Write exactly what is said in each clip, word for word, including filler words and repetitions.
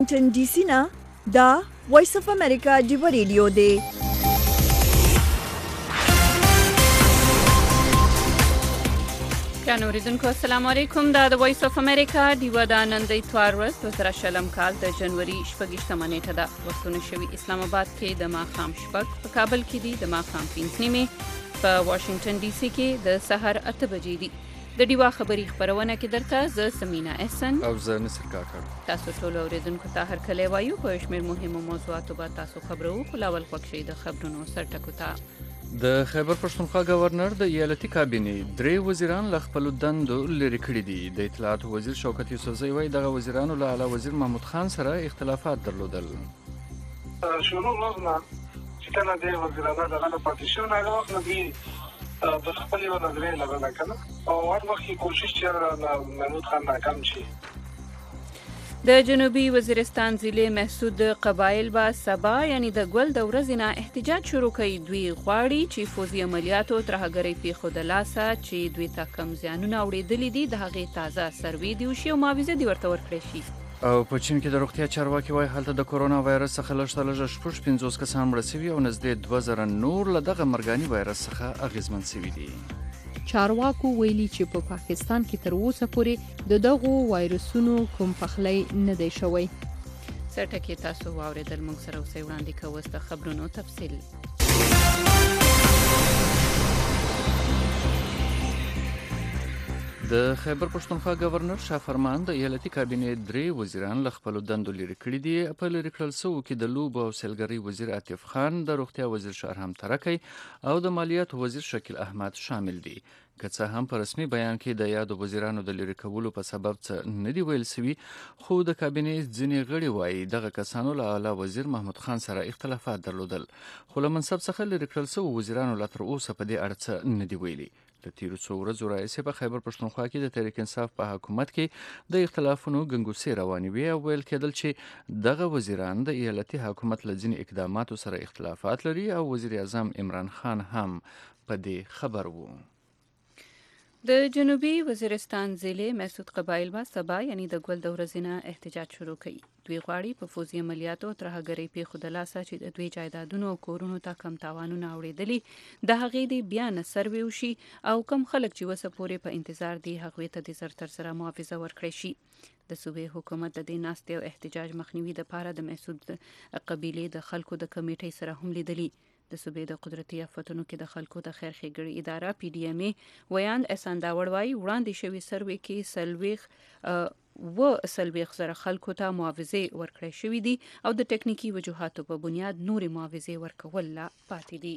واشنگټن ډي سي نه دا وایس اف امریکا ډیو ریډیو دی. ګرانو اوریدونکو السلام علیکم. دا د وایس اف امریکا ډیو دا نن د اتوار ورځ دوه زره شلم کال د جنوري شپږیشتمه نیټه ده. وختونه شوي اسلام آباد کې د ماښام شپږ، په کابل کې دي د ماښام پنځه نیمې، په واشنگټن ډي سي کې د سحر اته بجې دي. د ډیوا خبري خبرونه کې درته زه سمینا احسن او زه نصر کاکړ. تاسو ټول اوریدونکو ته هر کله وایو په شمیر مهمو موضوعاتو به تاسو خبرو. خلاول خوښي د خبرونو سرټکو ته. د خیبر پښتونخوا گورنر د ایالتي کابینې درې وزیران له خپلو دندو لرې کړي دي. د اطلاعاتو وزیر شوکت یوسفزۍ وایي دغه وزیرانو له اعلی وزیر محمود خان سره اختلافات درلودل. شروع روزنا چې کله د وزیرانو دغه پاتې شو نه هغه وخت دی د خپل یو نظریه لګول کنه او هر وخت کوشش چې محمود خان ناکام شي. د جنوبي وزیرستان ضلع محسود قبایل با سبا یعنی د ګل د ورځې نه احتجاج شروع کوي. دوی غواړي چې فوزي عملیاتو ترهګرۍ پیښو د لاسه چې دوی ته کم زیانونه اورېدلي دي د هغې تازه سروې دي وشي او معاوضه دې ورته ورکړی شي. او په چین کې د روغتیا چارواکي وایي هلته د کورونا وایرس څخه لږ تر لږه شپږ پنځوس کسان مړه سوي او نږدې دوه زره نور له دغه مرګاني وایرس څخه اغېزمن سوي دي. چارواکو ویلي چې په پاکستان کې تر اوسه پورې د دغو وایرسونو کوم پخلی نه دی شوی. سرټکې تاسو واورېدل. موږ سره اوسئ. وړاندې کوو د خبرونو تفصیل. د خیبر پښتونخوا گورنر شاه فرمان د ایالتي کابینې درې وزیران له خپلو دندو لرې کړي دي. په لرې کړل شوو کې د لوبو او سیلګرۍ وزیر عاطف خان، د روغتیا وزیر شهرام ترکی او د مالیاتو وزیر شکیل احمد شامل دي. که څه هم په رسمي بیان کې د یادو وزیرانو د لرې کولو په سبب څه نه دی ویل سوي، خو د کابینې ځینې غړي وایي دغه کسانو له اعلی وزیر محمود خان سره اختلافات درلودل، خو له منصب څخه لرې کړل شوو وزیرانو لا تر اوسه په دې اړه څه نه دی ویلي. د تیرو څو ورځو راهیسې په خیبر پښتونخوا کې د تحریک انصاف په حکومت کې د اختلافونو ګنګوسې روانې وې او ویل کېدل چې دغه وزیران د ایالتي حکومت له ځینې اقداماتو سره اختلافات لري او وزیر اعظم عمران خان هم په دې خبر و. د جنوبي وزیرستان ضلع محسود قبایل با سبا یعنی د ګل د ورځې نه احتجاج شروع کوي. دوی غواړي په فوزي عملیاتو ترهګرۍ پیښو د لاسه چې د دوی جایدادونو او کورونو ته کم تاوانونه اورېدلي د هغې د بیا نه سروې وشي او کم خلک چې وسه پورې په انتظار دي هغوی ته د زر تر سره معاوضه ورکړی شي. د صوبې حکومت د دې ناستې او احتجاج مخنیوي دپاره د محسود قبیلې د خلکو د کمیټۍ سره هم لیدلي. د صوبې د قدرتي آفتونو کې د خلکو د خیر ښېګړې اداره پی ډي ایم ای ویاند احسان داوړ وایي وړاندې شوي سروې کې څلوېښت و څلوېښت زره خلکو ته معاوضې ورکړی شوي دي او د ټکنیکي وجوهاتو په بنیاد نورې معاوضې ورکول لا پاتې دي.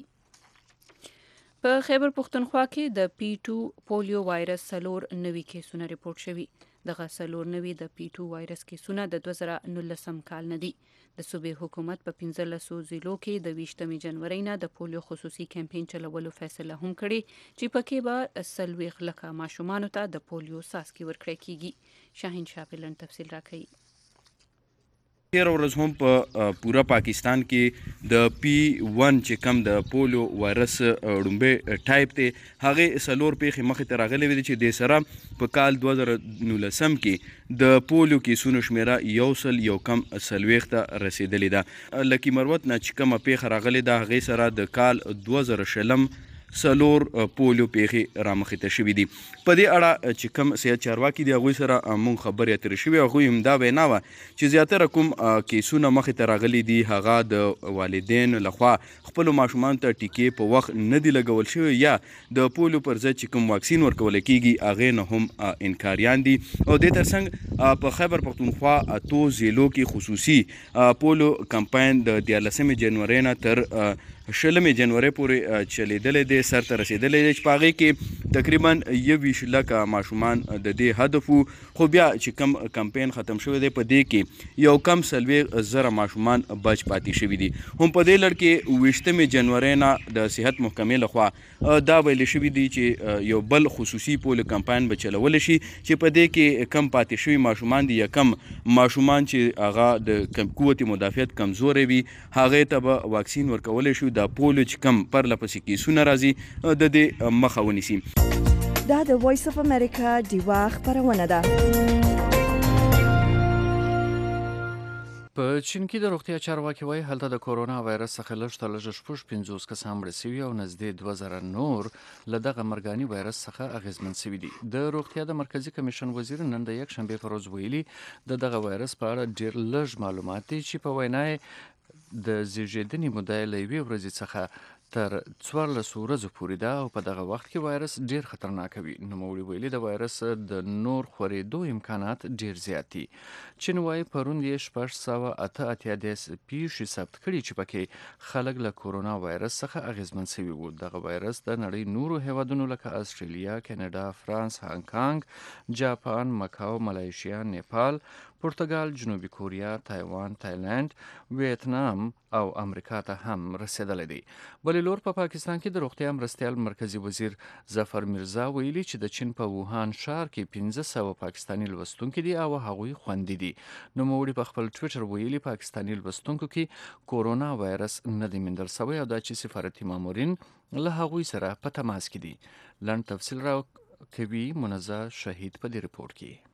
په خیبر پښتونخوا کې د پی ټو پولیو وایرس څلور نوي کیسونه ریپورټ شوي. دغه څلور نوي د پی ټو وایرس کیسونه د دوه زره نولسم کال نه دي. د صوبې حکومت په پنځلسو ضلعو کې د ویشتمې جنورۍ نه د پولیو خصوصي کمپین چلولو فیصله هم کړې چې پکې به څلوېښت لکه ماشومانو ته د پولیو څاڅکي ورکړی کیږي. شاهین شاپلن تفصیل راکوي. تیر ورځ هم په پورا پاکستان کې د پی ون چې کم د پولیو وایرس ړومبی ټایپ دی هغې څلور پیښې مخې ته راغلې وې چې دې سره په کال دوه زره نولسم کې د پولیو کیسونو شمیره یو سل یو کم څلوېښت ته رسېدلې ده. لکي مروت نه چې کومه پیښه راغلې ده هغې سره د کال دوه زره شلم څلور پولیو پیښې رامخې ته شوي دي. په دې اړه چې کوم صحت چارواکي دي هغوی سره مونږ خبرې اترې شوې. هغوی هم دا وینا وه چې زیاتره کوم کیسونه مخې ته راغلي دي هغه د والدینو لخوا خپلو ماشومانو ته ټیکې په وخت نه دي لګول شوي یا د پولیو پر ضد چې کوم واکسین ورکولی کیږي هغې نه هم انکاریان دي. او دې تر څنګ په خیبر پښتونخوا اتو ضلعو کې خصوصي پولیو کمپاین د دیارلسمې جنورۍ نه تر شلمې جنورۍ پورې چلیدلی دی، سر ته رسېدلی دی چې په هغې کې تقریبا یوویشت لکه ماشومان د دې هدف وو. خو بیا چې کم کمپین ختم شوی دی په دې کې یو کم څلوېښت زره ماشومان بچ پاتې شوي دي. هم په دې لړ کې اوویشتمې جنورۍ نه د صحت محکمې لخوا دا ویلې شوي دي چې یو بل خصوصي پولیو کمپاین به چلولی شي چې په دې کې کم پاتې شوي ماشومان دي یا کم ماشومان چې هغه د قوت مدافعت کمزوری وي هغې ته به واکسین ورکولی شو د پولیو چې کم پرله پسې کیسونه راځي د دې مخه ونیسي. دا د وایس اف امریکا ډیوا خبرونه ده. په چین کې د روغتیا چارواکي وایي هلته د کورونا وایرس څخه لږ تر لږه شپږ پنځوس کسان مړه سوي او نږدې دوه زره نور له دغه مرګاني وایرس څخه اغېزمن سوي دي. د روغتیا د مرکزي کمیشن وزیر نن د یکشنبې په ورځ ویلي د دغه وایرس په اړه ډېر لږ معلومات دي چې په وینا یې د زیږېدنې موده یې له یوې ورځې څخه تر څوارلسو ورځو پورې ده او په دغه وخت کې وایرس ډیر خطرناک وي. نوموړي ویلي د وایرس د نور خورېدو امکانات ډیر زیات دي. چین وایي پرون یې شپږ سوه اته اتیا پیښې ثبت کړي چې پکې خلک له کورونا وایرس څخه اغېزمن سوي وو. دغه وایرس د نړۍ نورو هیوادونو لکه استرالیا، کاناډا، فرانس، هانګ کانګ، جاپان، مکاو، ملایشیا، نیپال، پرتګال، جنوبي کوریا، تایوان، تایلند، ویتنام او امریکا ته هم رسیدلی دی. بلې لور په پاکستان کې د روغتیا مرستیال مرکزي وزیر ظفر میرزا ویلي چې د چین په ووهان ښار کې پنځه سوه پاکستاني لوستونکي دي او هغوی خوندي دي. نوموړي په خپل ټویټر ویلي پاکستاني لوستونکو کې کورونا وایرس نه دی موندل سوی او دا چې سفارتي مامورین له هغوی سره په تماس کې دي. لنډ تفصیل را کوي منزه شهید په دې رپورټ کې.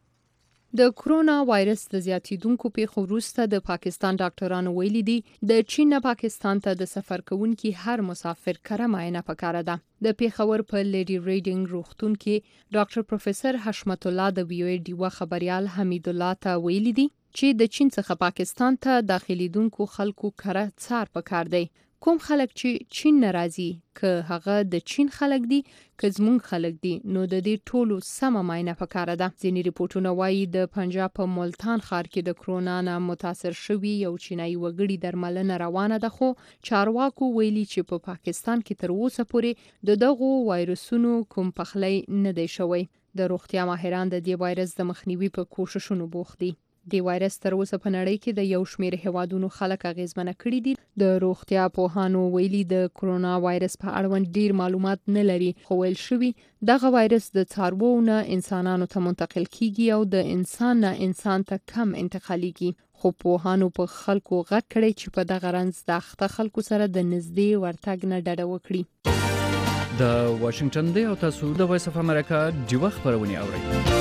د کرونا وایرس د زیاتیدونکو پیښو وروسته د پاکستان ډاکټرانو ویلي دي د چین نه پاکستان ته د سفر کوونکي هر مسافر کره معاینه پکاره ده. د پیښور په لیډي ریډینګ روغتون کې ډاکټر پروفیسور حشمت الله د وی او ای ډیوا خبريال حمید الله ته ویلي دي چې د چین څخه پاکستان ته داخليدونکو خلکو کره څار پکار دی. کوم خلک چې چین ناراضي که هغه د چین خلک دي که زمونږ خلک دي نو د دې ټولو سمه معاینه پکاره ده. ځینې ریپورټونه وایي د پنجاب په ملتان ښار کې د کرونا نه متاثر شوي یو چینایي وګړي درملنه روانه ده خو چارواکو ویلي چې په پا پاکستان کې تر اوسه پورې د دغو وایرسونو کوم پخلی نه دی شوی. د روغتیا ماهران د دې وایرس د مخنیوي په کوششونو بوخت دي. د وایرس تر اوسه په نړۍ کې د یو شمېر هیوادونو خلک اغېزمنه کړي دي. د روغتیا پوهانو ویلي د کرونا وایرس په اړوند ډیر معلومات نه لري خو ویل شوي دغه وایرس د څارویو نه انسانانو ته منتقل کیږي او د انسان نه انسان ته کم انتقالیږي. خو پوهانو په خلکو غږ کړی چې په دغه رنځ د اخته خلکو سره د نږدې ورتګ نه ډډه وکړي. د واشنگټن دی او تاسو د وایس اف امریکا ډیوه خبرونه اورئ.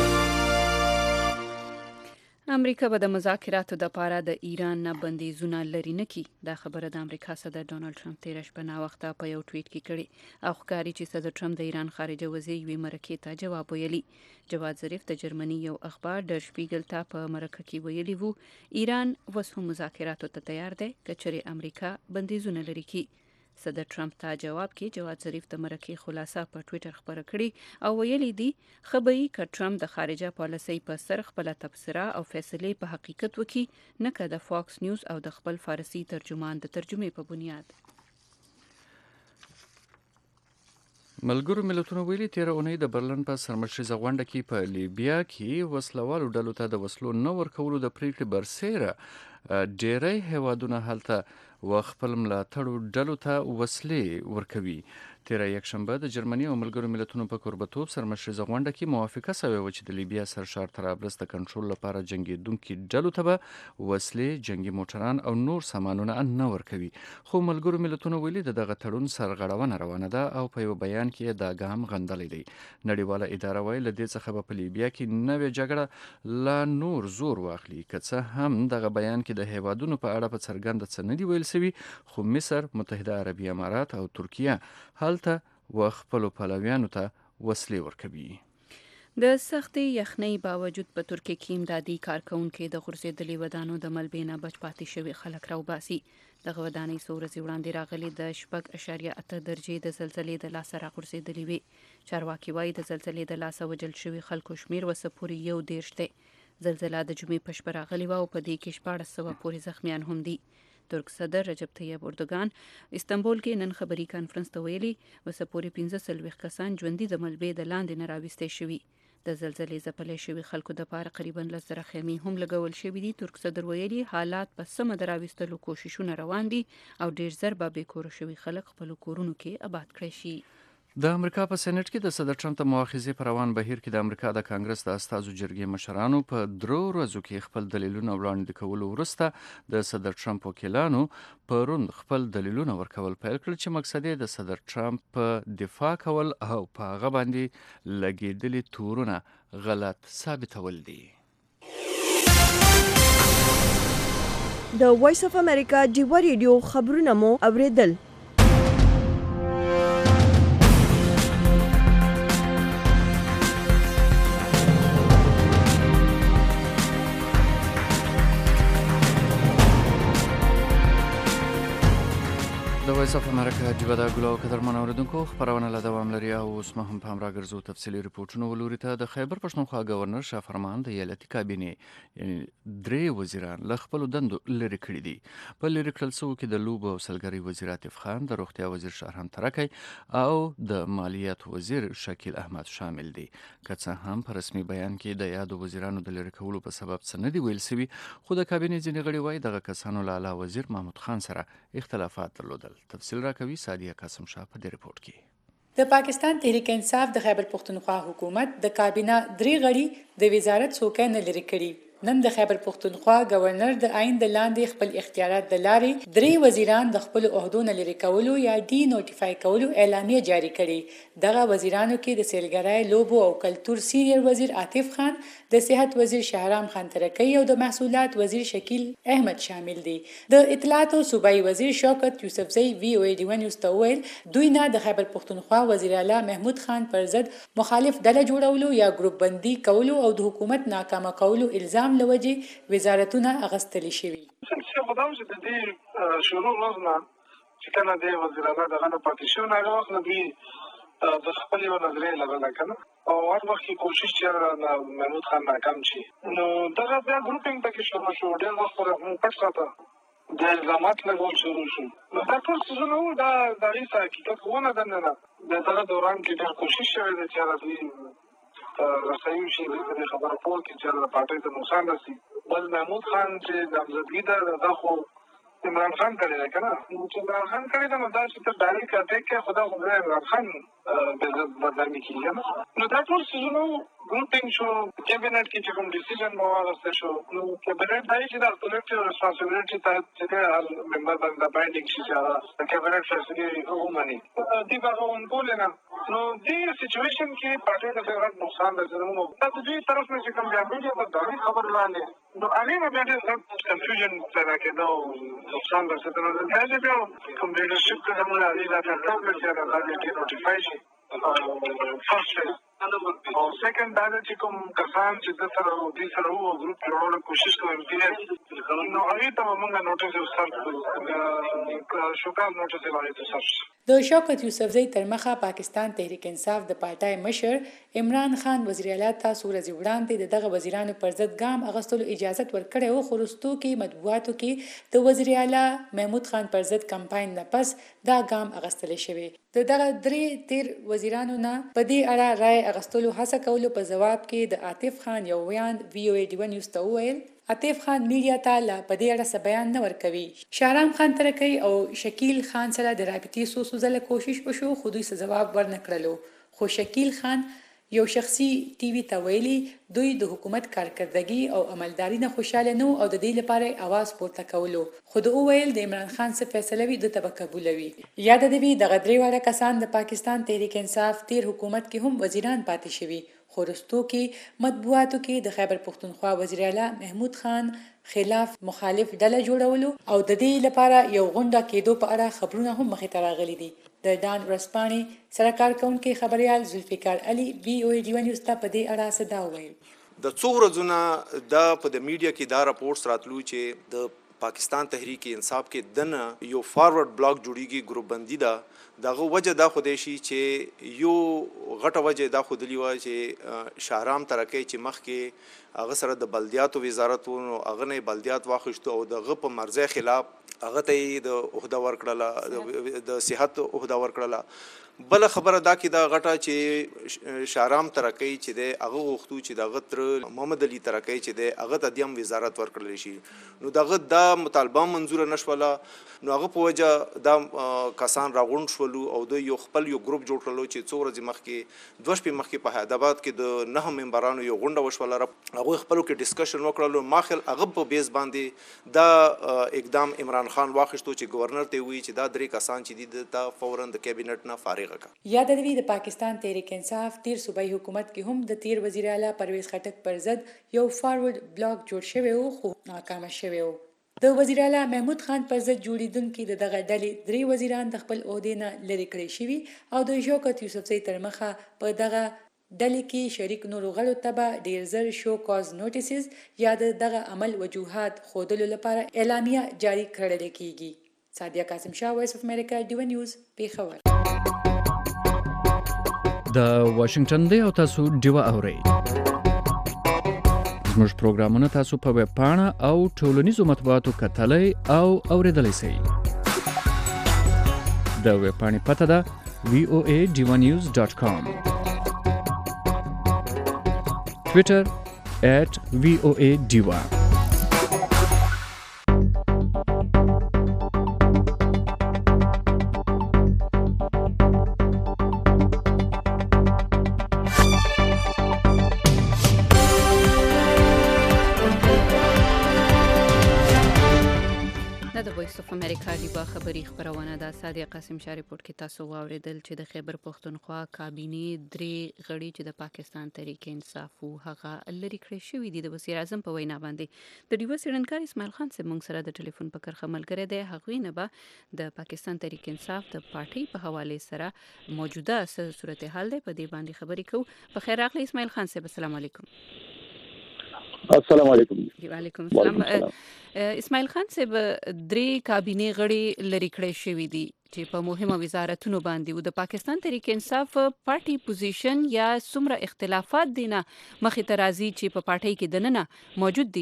امریکا به د مذاکراتو د پاره د ایران نه بندیزونه لري نه کی. دا خبره د امریکا صدر ډونالد ټرمپ تیر شپه نا وخته په یو ټویټ کې کړي او ښکاري چې صدر ټرمپ د ایران خارجه وزیر یوې مرکې ته جواب ویلي. جواد ظریف د جرمني یو اخبار ډر شپیګل ته په مرکه کې ویلي وو ایران اوس هم مذاکراتو ته تیار دی که چېرې امریکا بندیزونه لري کی. صدر ټرمپ ته جواب کې جواد ظریف د مرکې خلاصه په ټویټر خبره کړې او ویلي دي خبري ک ټرمپ د خارجه پالیسۍ په سر خپل تبصره او فیصله په حقیقت وکي نه که د فاکس نیوز او د خپل فارسی ترجمان د ترجمې په بنیاد. ملګرو ملتونو ویلي تیر اونۍ د برلن په سرمشریزه غونډه کې په لیبیا کې وسلوالو ډلو ته د وسلو نه ورکولو د پریکړې برسیره ډیری هیوادونه هلته و خپل ملاتړو ډلو ته وسلې ورکوي. تیر یکشنبه د جرمني او ملګرو ملتونو په کوربتوب سرمشریزه غونډه کې موافقه شوې و چې د لیبیا سرشار طرابلس د کنټرول لپاره جنگیدونکو ډلو ته به وسلې، جنگي موټران او نور سامانونه نه ورکوي. خو ملګرو ملتونو ویلي دغه تړون سرغړونه روانه ده او په یو بیان کې دا ګام غندلی دی. نړیواله اداره وایي له دې څخه په لیبیا کې نوې جګړه لا نور زور واخلي. که څه هم دغه بیان کې د هیوادونو په اړه په څرګنده څه نه دی ویل سوي خو مصر، متحده عربي امارات او ترکیه هلته و خپل پلویانو ته وسلې ورکوي. د سختي یخنۍ باوجود په ترکیه کې امدادي کارکونکو د غورځېدلې ودانو د ملبې نه بچ پاتې شوي خلک راوباسي. دغه ودانۍ څو ورځې وړاندې راغلي د شپږ اعشاریه اته درجې د زلزلې د لاسه راغورځېدلې وې. چارواکي وایي د زلزلې د لاسه وجل شوي خلکو شمیر وسه پورې یو دېرش دی. زلزله د جمعې په شپه راغلې وه او په دې کې شپاړس سوه پورې زخمیان هم دي. ترک صدر رجب طیب اردوګان استنبول کې نن خبري کانفرنس ته ویلي وسه پورې پنځه څلوېښت کسان ژوندي د ملبې د لاندې نه راویستې شوي. د زلزلې ځپلې شوي خلکو دپاره قریبا لس زره خیمې هم لګول شوي دي. ترک صدر ویلي حالات په سمه د راویستلو کوششونه روان دي او ډېر زر به بې کوره شوي خلک خپلو کورونو کې آباد کړی شي. د امریکا په سېنات کې د صدر ټرمپ د مؤاخذې په روان بهیر کې د امریکا د کانګرس د استازو جرګې مشرانو په درو ورځو کې خپل دلیلونه وړاندې کولو وروسته د صدر ټرمپ وکیلانو پرون خپل دلیلونه ورکول پیل کړل چې مقصد یې د صدر ټرمپ په دفاع کول او په هغه باندې لګېدلي تورونه غلط ثابتول دي. د وایس اف امریکا ډیوا ریډیو خبرونه مو اوریدل. د وایس اف امریکا ډیوا د ګلو قدرمن اوریدونکو خبرونه له دوام لري او اوس مهم په هم راګرځو تفصیلي رپورټونه ولوري ته. د خیبر پښتونخوا گورنر شاه فرمان د ایالتي کابینې یعنی درې وزیران له خپل دندو لري کړي دي. په لري کړل سو کې د لوب او سلګري وزیر عاطف خان، د روغتیا وزیر شهرام ترکی او د مالیات وزیر شکیل احمد شامل دي. که څه هم په رسمي بیان کې د یادو وزیرانو د لري کولو په سبب څه نه دی ویل سوي، خو د کابینې ځینې غړي وایي دغه کسانو له اعلی وزیر محمود خان سره اختلافات درلودل. تفصیل راکوي سادیه قاسم شاه په دې رپورت کې. د پاکستان تحریک انصاف د خیبر پختونخوا حکومت د کابینه درې غړي د وزارت څوکۍ نه لري کړي. نن د خیبر پختونخوا گورنر د آئین د لاندې خپل اختیارات د لارې درې وزیران د خپل عہدو نه لري کولو یا ډي نوټیفای کولو اعلامیه جاری کړي. دغه وزیرانو کې د سیلګرۍ، لوبو او کلتور سینیئر وزیر عاطف خان، د صحت وزیر شهرام خان ترکی او د محصولات وزیر شکیل احمد شامل دي. د اطلاعات او صوبایي وزیر شوکت یوسفزئی وی او ای ډي ون نیوز ته وویل دوی نه د خیبر پختونخوا وزیر اعلی محمود خان پر ضد مخالف ډله جوړولو یا ګروپ بندي کولو او د حکومت ناکامه کولو الزام لوجې وزارتونه اغستلی شوي. څه خدام چې د دې شروع روزنه چې کله د وزیر اعلی دغه نه پاتې شو، هغه وخت نه دوی د خپل یو نظریه لرله کنه او هر وخت کې کوشش چې محمود خان ناکام شي. نو دغه بیا ګروپینګ پکې شروع شو، ډېر وخت پورې موږ پټ ساته د الزامات لګول شروع شو. نو دا ټول څیزونه وو، دا د هغې حقیقت ونه دننه د دغه دوران کې ډېر کوشش شوی دی چې دوی رسایي شي د خبرو پوه کې چې د پارټۍ ته نقصان رسي. بل محمود خان چې نامزدګي ده دا خو عمران خان کړی دی که نه، چې عمران خان کړی ده نو دا چې ته ډایرکټ اټیک کوې خو دا خو بیا عمران خان بدنامي کېږي نه. نو دا ټول څیزونه ګروپینګ شو. کابینټ کې چې کوم ډیسیژن مو واخیستی شو، نو کابینټ دا چې دا کلیکټیو ریسپانسبیلیټي ته چې دی هر ممبر باندې دا بایډینګ شي چې هغه د کابینټ فیصلې ومني. دوی به هغه ونکولې نه. نو دې سچویشن کې پارټۍ ته ډېر غټ نقصان رسېدلی. دا د دوی طرف نه چې کوم بیا میډیا ته د هغې خبر وړاندې نو هغې نه بیا ډېر غټ کنفیوژن پیدا کېده او نقصان رسېدلی. بیا چې بیا کوم لیډرشپ کې زموږ هغې دا کنټرول کړي چې دا دې نوټیفای شي فرسټ فیز. او سیکنډ دا ده چې کوم کسان چې د سره دوی سره وو ګروپ جوړولو کوشش کوو ایم پی ایس، نو هغې ته به موږ نوټس سرچ کړو، شوکاز نوټس یې هغې ته سرچ. د شوکت یوسفزئی تر مخه پاکستان تحریک انصاف د پارټۍ مشر عمران خان وزیر اعلی ته څو ورځې وړاندې د دغه وزیرانو پر ضد ګام اخیستلو اجازت ورکړی و، خو وروستو کې مطبوعاتو کې د وزیر اعلی محمود خان پر ضد کمپاین نه پس دا ګام اخیستلی شوی. د دغه درې تیر وزیرانو نه په دې اړه رای اخیستلو هڅه کولو په ځواب کې د عاطف خان یو ویان وی او ای ډي ون نیوز ته وویل عاطف خان میډیا ته لا په دې اړه څه بیان نه ورکوي. شهرام خان ترکی او شکیل خان سره د رابطې څو څو ځله کوشش وشو خو دوی څه ځواب ورنه کړلو. خو شکیل خان یو شخصي ټي وي ته ویلي دوی د حکومت کارکردګي او عملداري نه خوشاله نه او د دې لپاره اواز پورته کولو. خو د وویل د عمران خان څه فیصله وي د ته به قبولوي. یاد د وی دغه درې واړه کسان د پاکستان تحریک انصاف تیر حکومت کې هم وزیران پاتې شوي. خو وروستو کې مطبوعاتو کې د خیبر پختونخوا وزیر اعلی محمود خان خلاف مخالف ډله جوړولو او د دې لپاره یو غونډه کېدو په اړه خبرونه هم مخې ته راغلي دي. د ډان ورسپانې سره کارکونکي خبريال ذوالفقار علي وی او ای ډي ون نیوز ته په دې اړه څه دا وویل. د څو ورځو نه دا په د میډیا کې دا راپورټس راتلو چې د پاکستان تحریک انصاف کې دنه یو فارورډ بلاک جوړیږي، ګروپ بندي ده. دغه وجه دا خو دی شي چې یو غټه وجه دا خو دلی وای چې شهرام ترکی چې مخکې هغه سره د بلدیاتو وزارت نو هغه نه بلدیات واخیستو او دغه په مرزه خلاف هغه ته د عہده ورکړله، د صحت عہده ورکړله. بل خبره دا کې دا غټه چې شهرام ترکی چې دی هغه غوښتو چې دغه تر محمد علي ترکی چې دی هغه ته د وزارت ورکړل شي. نو دغه دا مطالبه منظور نشوله. نو هغه په وجه دا کسان راغونډ شولو او دوی یو خپل یو ګروپ جوړ کړلو چې څو ورځې مخکې دوه شپې مخکې په حیدرآباد کې د نه ممبرانو یو غونډه وشوله. هغوی خپلو کې ډسکشن وکړلو. ماخل هغه په بیس باندې دا اقدام عمران خان واخیستو چې گورنر ته وی چې دا درې کسان چې دي د فورن د کابینټ نه فارغ کړه. یاد دی د پاکستان تحریک انصاف تیر صوبایي حکومت کې هم د تیر وزیر اعلی پرویز خټک پر ضد یو فارورډ بلاک جوړ شوی و خو ناکام شوی و. د وزیر اعلی محمود خان پر ضد جوړیدونکي د دغه ډلې درې وزیران د خپل عہدې نه لرې کړي شوي او د شوکت یوسفزۍ تر مخه په دغه ډلې کې شریک نورو غړو ته به ډیر زر شو کاز نوټیسز یا د دغه عمل وجوهات ښودلو لپاره اعلامیه جاری کړل کیږي. سادیه قاسم شاه، وایس اف امریکا، ډیو نیوز، پیښور. د واشنگټن دی او تاسو ډیو اورئ. زموږ پروګرامونه تاسو په ویب پاڼه او ټولنیزو مطبوعاتو کتلای او اوریدلای شئ. د ویب پاڼې پته ده وی او ای ډیو نیوز ډاټ کام. ټویټر at وی او ای ډیوا. امریکا ډیوا خبری خبرونه د سادیه قاسم شاه ریپورت کې تاسو واوریدل چې د خیبر پښتونخوا کابینه درې غړي چې د پاکستان تحریک انصاف او هغه لری کړی شوې دي د وزیر اعظم په وینا باندې د ډیوا سړنکار اسماعیل خان سره موږ سره د ټلیفون په کرخه ملګری دی. هغه نه به د پاکستان تحریک انصاف د پارټي په حواله سره موجوده صورتحال دی په دې باندې خبرې کوو. په خیر راغلی اسماعیل خان صاحب، السلام علیکم. السلام علیکم. وعلیکم السلام. اسماعیل خان صاحب، درې کابینه غړي لری کړی شوې دي چې په مهمه وزارتونو باندې او د پاکستان تحریک انصاف پارټي پوزیشن یا څومره اختلافات دي نه مخې ته راځي چې په پارټي کې دننه موجود دي؟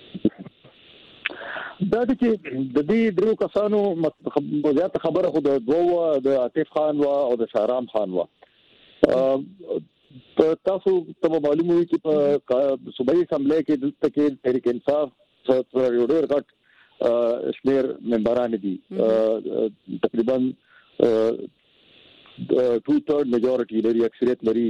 دا د چې د دې درو کسانو زیات خبره خو د دوه د عاطف خان وا او د شهرام خان وا. تاسو ته معلومه وي چې په صوبایي اسمبلی کې دلته کې تحریک انصاف یو ډېر غټ شمیر ممبران دي، تقریبا ټو تھرډ میجورټي لري، اکثریت لري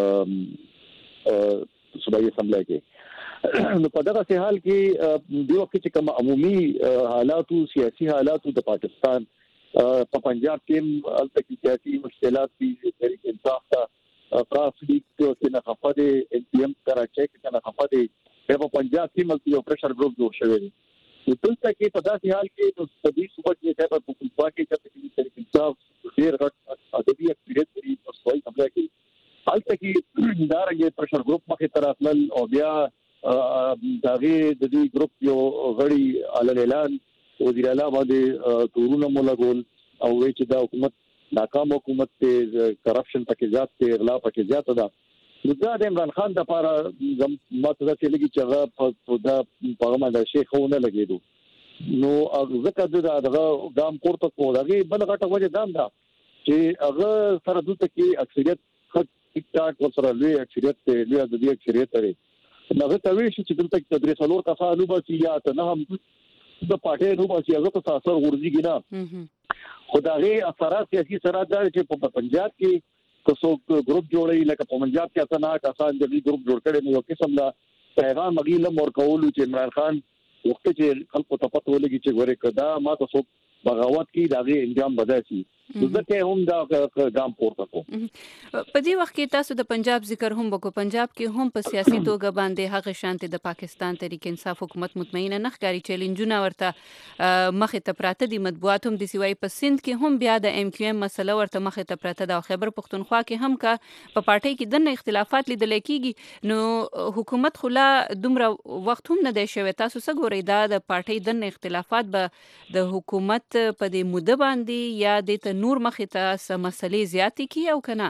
صوبایي اسمبلی کې. نو په دغه حال کې د وخت چې کوم عمومي حالات او سیاسي حالات د پاکستان په پنجاب کې البته سیاسي مشکلات دي، تحریک انصاف ته خاص لیک کې نه خفاده ان پی ایم کراچي کې نه خفاده په پنجاب کې ملک یو پریشر ګروپ جوړ شوی دی. دلته کې په داسې حال کې نو سبي صوبه کې په پښتونخوا کې چې تحریک انصاف ډېر غټ ادبي اکټیویټ لري په سوي حمله کې حالت کې دا رنګ پریشر ګروپ مخې تر خپل او بیا داغه د دې ګروپ یو غړي علل اعلان وزیر اعلی باندې تورونه مولا ګول او چې دا حکومت ناکام حکومت ته کرپشن پکې زیات ته اغلا پکې زیات ده. نو دا د عمران خان د لپاره ماته دا چې لګي چې هغه په دا پیغام د شیخونه لګیدو. نو ځکه دا دغه ګام پورته کو دغه بل غټه وجه دام دا چې هغه سره دلته کې اکثریت خط ټیک ټاک ورسره لوی اکثریت ته لوی د دې اکثریت لري. نو هغه توی شي چې دلته کې تدریس څلور کسانو باسي یا ته نه هم د پټې نو باسي هغه په اثر ورځي نه خدای اثرات سیاسي اثرات دا چې په پنجاب کې کوڅو ګروپ جوړي لکه په پنجاب کې اسانه کسان د دې ګروپ جوړ کړي نو قسم لا پیغام غیله مور کول چې عمران خان وخت چې خلکو ته پته ولګي چې ګوره کدا ما تاسو بغاوت کې داغه انجام بداسي ځکه هم دا ګام پورته کو. په دې وخت کې تاسو د پنجاب ذکر هم وکړو. پنجاب کې هم په سیاسي توګه باندې هغه شانتي د پاکستان تحریک انصاف حکومت مطمئنه نه ښکاري، چیلنجونه ورته مخې ته پراته دي. مطبوعات هم د سیوای په سند کې هم بیا د ایم کیو ایم مسله ورته مخې ته پراته ده او خیبر پښتونخوا کې هم کا په پارټي کې دنه اختلافات لیدل کېږي. نو حکومت خلا دومره وخت هم نه دی شوی. تاسو څه ګورئ دا د پارټي دنه اختلافات به د حکومت په دې موده باندې یا د نور مخې ته سم مسلې زیاتې کی او کنه؟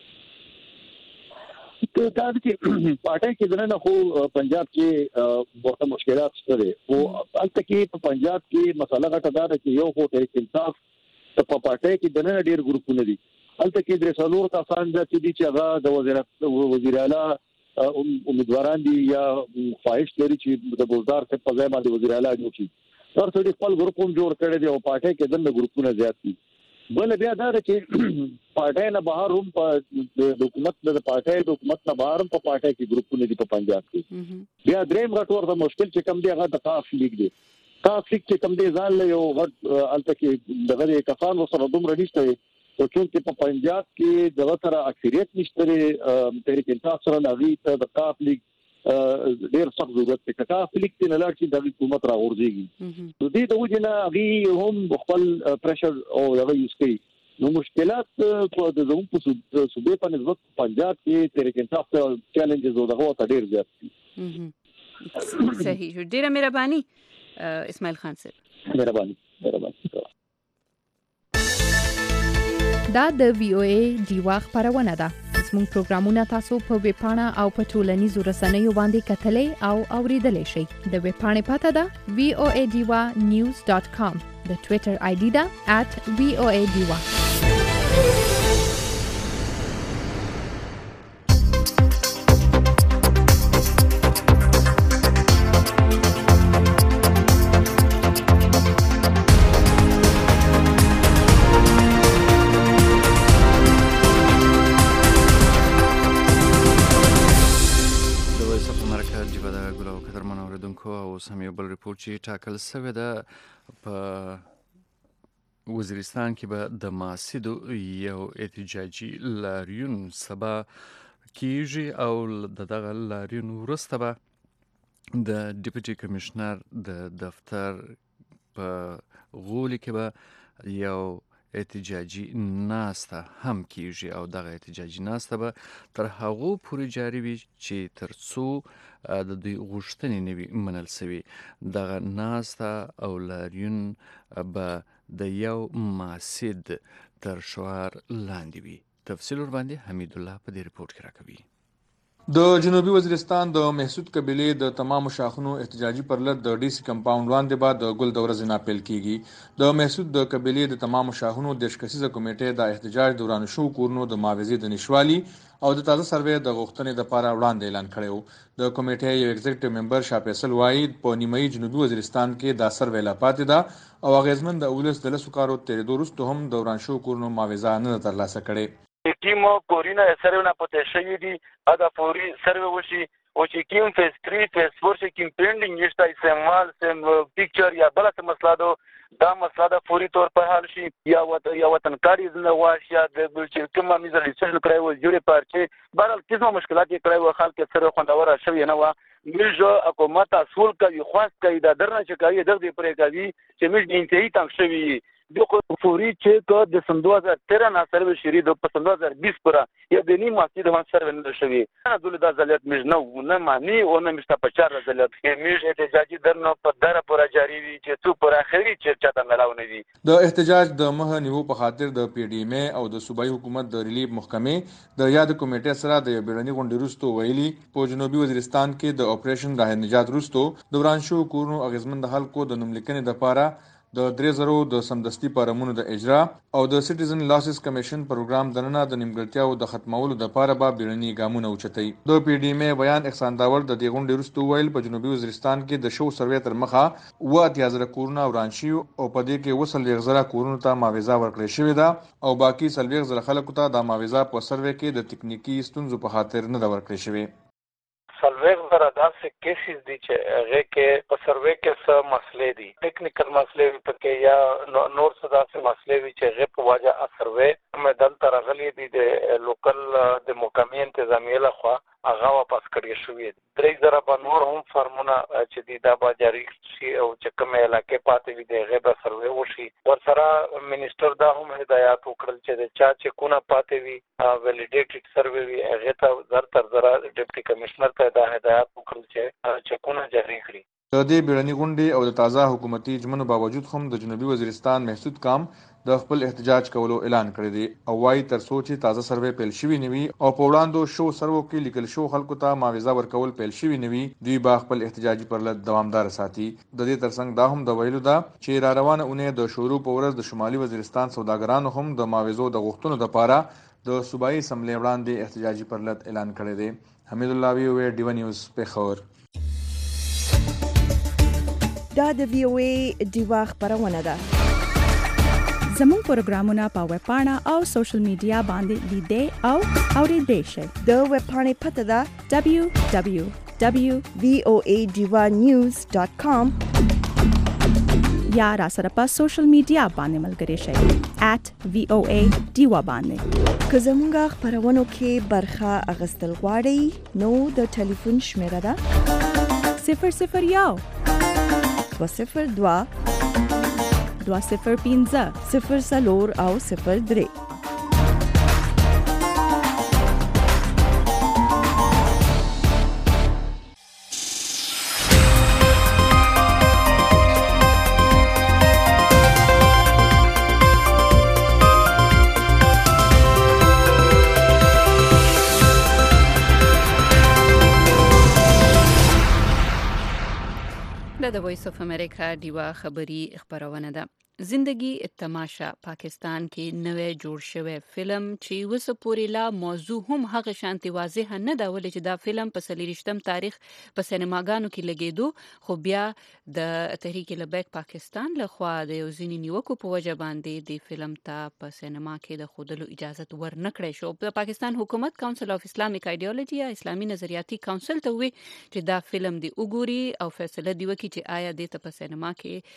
دا چې پارټي کې دنه خو پنجاب کې ورته مشکلات شته او البته کې په پنجاب کې مسله غټه ده چې یو خو تحریک انصاف په پارټي کې دنه ډېر ګروپونه دي. البته کې درې څلور کسان چې دي چې هغه د وزارت وزیر اعلی امیدواران دي یا خواهش لري چې د بوزدار څخه په ځای باندې وزیر اعلی جوړ شي. تر څو د خپل ګروپ هم جوړ کړي دي او پارټي کې دنه ګروپونه زیات دي. بل بیا دا چې پارټي نه بهر هم په حکومت د پارټي د حکومت نه بهر هم په پارټي کې ګروپونه دي په پنجاب کې. بیا دریم غټ ورته مشکل چې کم دی هغه د قاف لیگ دی. قاف لیگ چې کم دی ځان له یو غټ الته کې دغه کسان سره دومره نشته او چې په پنجاب کې دغه سره اکثریت نشته تحریک انصاف سره لغوي ته د قاف لیگ ډېر سخت ضرورت دی که فلیک ته نه لاړ شي د حکومت راغورځيږي نو دې د وجه نه هغه هم خپل پریشر او هغه یوز کوي نو مشکلات په د زموږ په صوبې په نسبت پنجاب کې تحریک انصاف ته چیلنجز او دغه ته ډېر زیات دي صحیح ډېره مهرباني اسماعیل خان صاحب مهرباني مهرباني دا د وی او ای ډیوا خبرونه ده زموږ پروګرامونه تاسو په ویب پاڼه او په ټولنیزو رسنیو باندې کتلې او اوریدلای شئ د ویب پاڼې پته ده وی او ای ډیوا نیوز ډاٹ کام د ټوئیټر آی ډي ده ات وی او ای ډیوا سم یو بل ریپورت چې ټاکل شوی ده په وزیرستان کې به د ماسیدو یو احتجاجي لاریون سبا کیږي او د دغه لاریون وروسته به د ډیپټي کمشنر د دفتر په غولي کې به یو احتجاجي ناسته هم کیږي او دغه احتجاجي ناسته به تر هغو پورې جاري وي چې تر څو د دوی غوښتنې نه وي منل شوي دغه ناسته او لاریون به د یو ماسید تر شعار لاندې وي تفصیل ورباندې حمید الله په دې ریپورت کې راکوي د جنوبي وزیرستان د محسود قبیلې د تمامو شاخونو احتجاجي پرلط د ډي سي کمپاوند وړاندې بعد د ګل د ورځې نه پیل کیږي د محسود د قبیلې د تمامو شاخونو د شکسیزه کمیټې د احتجاج دوران شو کورنو د معاوضې د نشوالي او د تازه سروې د غوښتنې لپاره وړاندې اعلان کړی د کمیټې یو ایگزیکټیو ممبر شاه فیصل وایي په نیمایي جنوبي وزیرستان کې دا سروې لا پاتې ده او اغیزمن د اولس د لسو کارو تیرېدو وروسته هم دوران شو کورنو معاوضه نه ترلاسه کړې ټیمو کورینه سروونه پته شوی دي اګه فوري سروې وشي او چې کیم فیس تھری فیس فور چې کیم پینډینګ نشته استعمال سم پکچر یا بل څه مسله ده دا مسله د فوري تور په حال شي یا وت یا وطنکاري زنه واش یا د چې کومه میزه ریسرچ کړای و جوړې پارچې بهر کیسه مشکلات یې کړای و خلک سره خوندوره شوی نه و میجو حکومت اصول کوي خاص کوي دا درنه چې کوي دغه پرې کوي چې میج انتهایی تنګ شوی دغه فوري چې کو د سن دو هزار تیرہ نه سروې شری د په سن دو هزار بیس پر یا د نیم مسجد هم سروې نه شوی نه دول د ځلیت میج نو نه معنی او نه مشته په چار ځلیت میج احتجاجي درنه په دره پر جاری وي چې څو پر اخري چې چاته ملاونه دي د احتجاج د مه نیو په خاطر د پی ډی ایم او د صوبایي حکومت د ریلیف محکمې د یاد کمیټې سره د بیړني غونډې وروسته ویلي په جنوبي وزیرستان کې د اپریشن راه نجات وروسته دوران شو کورنو اغیزمن د خلکو د نوملیکنې لپاره د درې زرو د سمدستي پرمونو د اجرا او د سټیزن لاسز کمیشن پروګرام دننه د نیمګړتیاو د ختمولو لپاره به بیړني ګامونه اوچتي د پی ډی ایم بیان احسان داور د دې غونډې وروسته ویل په جنوبي وزیرستان کې د شو سروې تر مخه و اتیا زره کورونه ورانشي او په دې کې وصل لغزره کورونو ته معاوضه ورکړې شوې ده او باقي سلويغ زره خلکو ته د معاوضه په سروې کې د تکنیکی ستونزو په خاطر نه ورکړې شوې سلویغ زره داسې کیسز دي چې هغه کې په سروې کې څه مسلې دي ټیکنیکل مسلې وي پکې یا نور څه داسې مسلې وي چې هغه په وجه سروې مې دلته راغلي دي د لوکل د محکمې انتظامیه لخوا هغه واپس کړی شوې درې زره په نور هم فرمونه چې دی دا به جاری شي او چې کوم علاقې پاتې وي د هغه به سروې وشي ورسره منیسټر دا هم هدایات وکړل چې د چا چې کونه پاتې وي ویلیډیټډ سروې وي هغه ته زر تر زر ډیپټي کمشنر ته دا هدایات وکړل چې چې کونه جاری کړي د دې بیړني غونډې او د تازه حکومتي جمنو باوجود هم د جنوبي وزیرستان محسود کام د خپل احتجاج کولو اعلان کړی دی او وايي تر څو چې تازه سروې پیل شوی نوي او په وړاندو شو سرو کې لیکل شو خلکو ته معاوضه ورکول پیل شوی نوي دوی با خپل احتجاجي پرلط دوامدار ساتي د دې ترڅنګ دا هم د ویلو ده چې را روانه اونې د شروع په ورځ د شمالي وزیرستان سوداګرانو هم د معاوضو د غوښتنو لپاره د صوبایي اسمبلی وړاندې احتجاجي پرلط اعلان کړی دی حمید الله وی او ډیو نیوز پیښور دا د وی او ای ډیوا خبرونه ده زموږ پروګرامونه په ویب پاڼه او سوشل میډیا باندې لیدئ او اوریدئ شئ د ویب پاڼې پته ده دبلیو دبلیو دبلیو وی او ای ډیوا نیوز ډاٹ کام یا را سره په سوشل میډیا باندې ملګري شئ at v o a diva باندې. که زمونږ خبرونو کې برخه اغستل غواړئ نو د ټلیفون شمیره ده صفر صفر یو دوه صفر دوه دوه صفر پنځه صفر څلور او صفر درې. د وایس اف امریکا دیوا خبری خبرونه ده. زندگی تماشا پاکستان کې نوې جوړ شوی فلم چې وسه پورې لا موضوع هم هغه شانتي واضح نه دا ولې چې دا فلم په سلیریشتم تاریخ په سینماګانو کې لګیدو خو بیا د تحریک لبیک پاکستان له خوا د یو ځینې نیوکو په وجه باندې د فلم ته په سینما کې د خودلو اجازه ورنکړې شو. د پاکستان حکومت کونسل اف اسلامیک ایډیالوژي یا اسلامي نظریاتي کونسل ته وی چې دا فلم دی وګوري او فیصله دی وکړي چې آیا د ته په سینما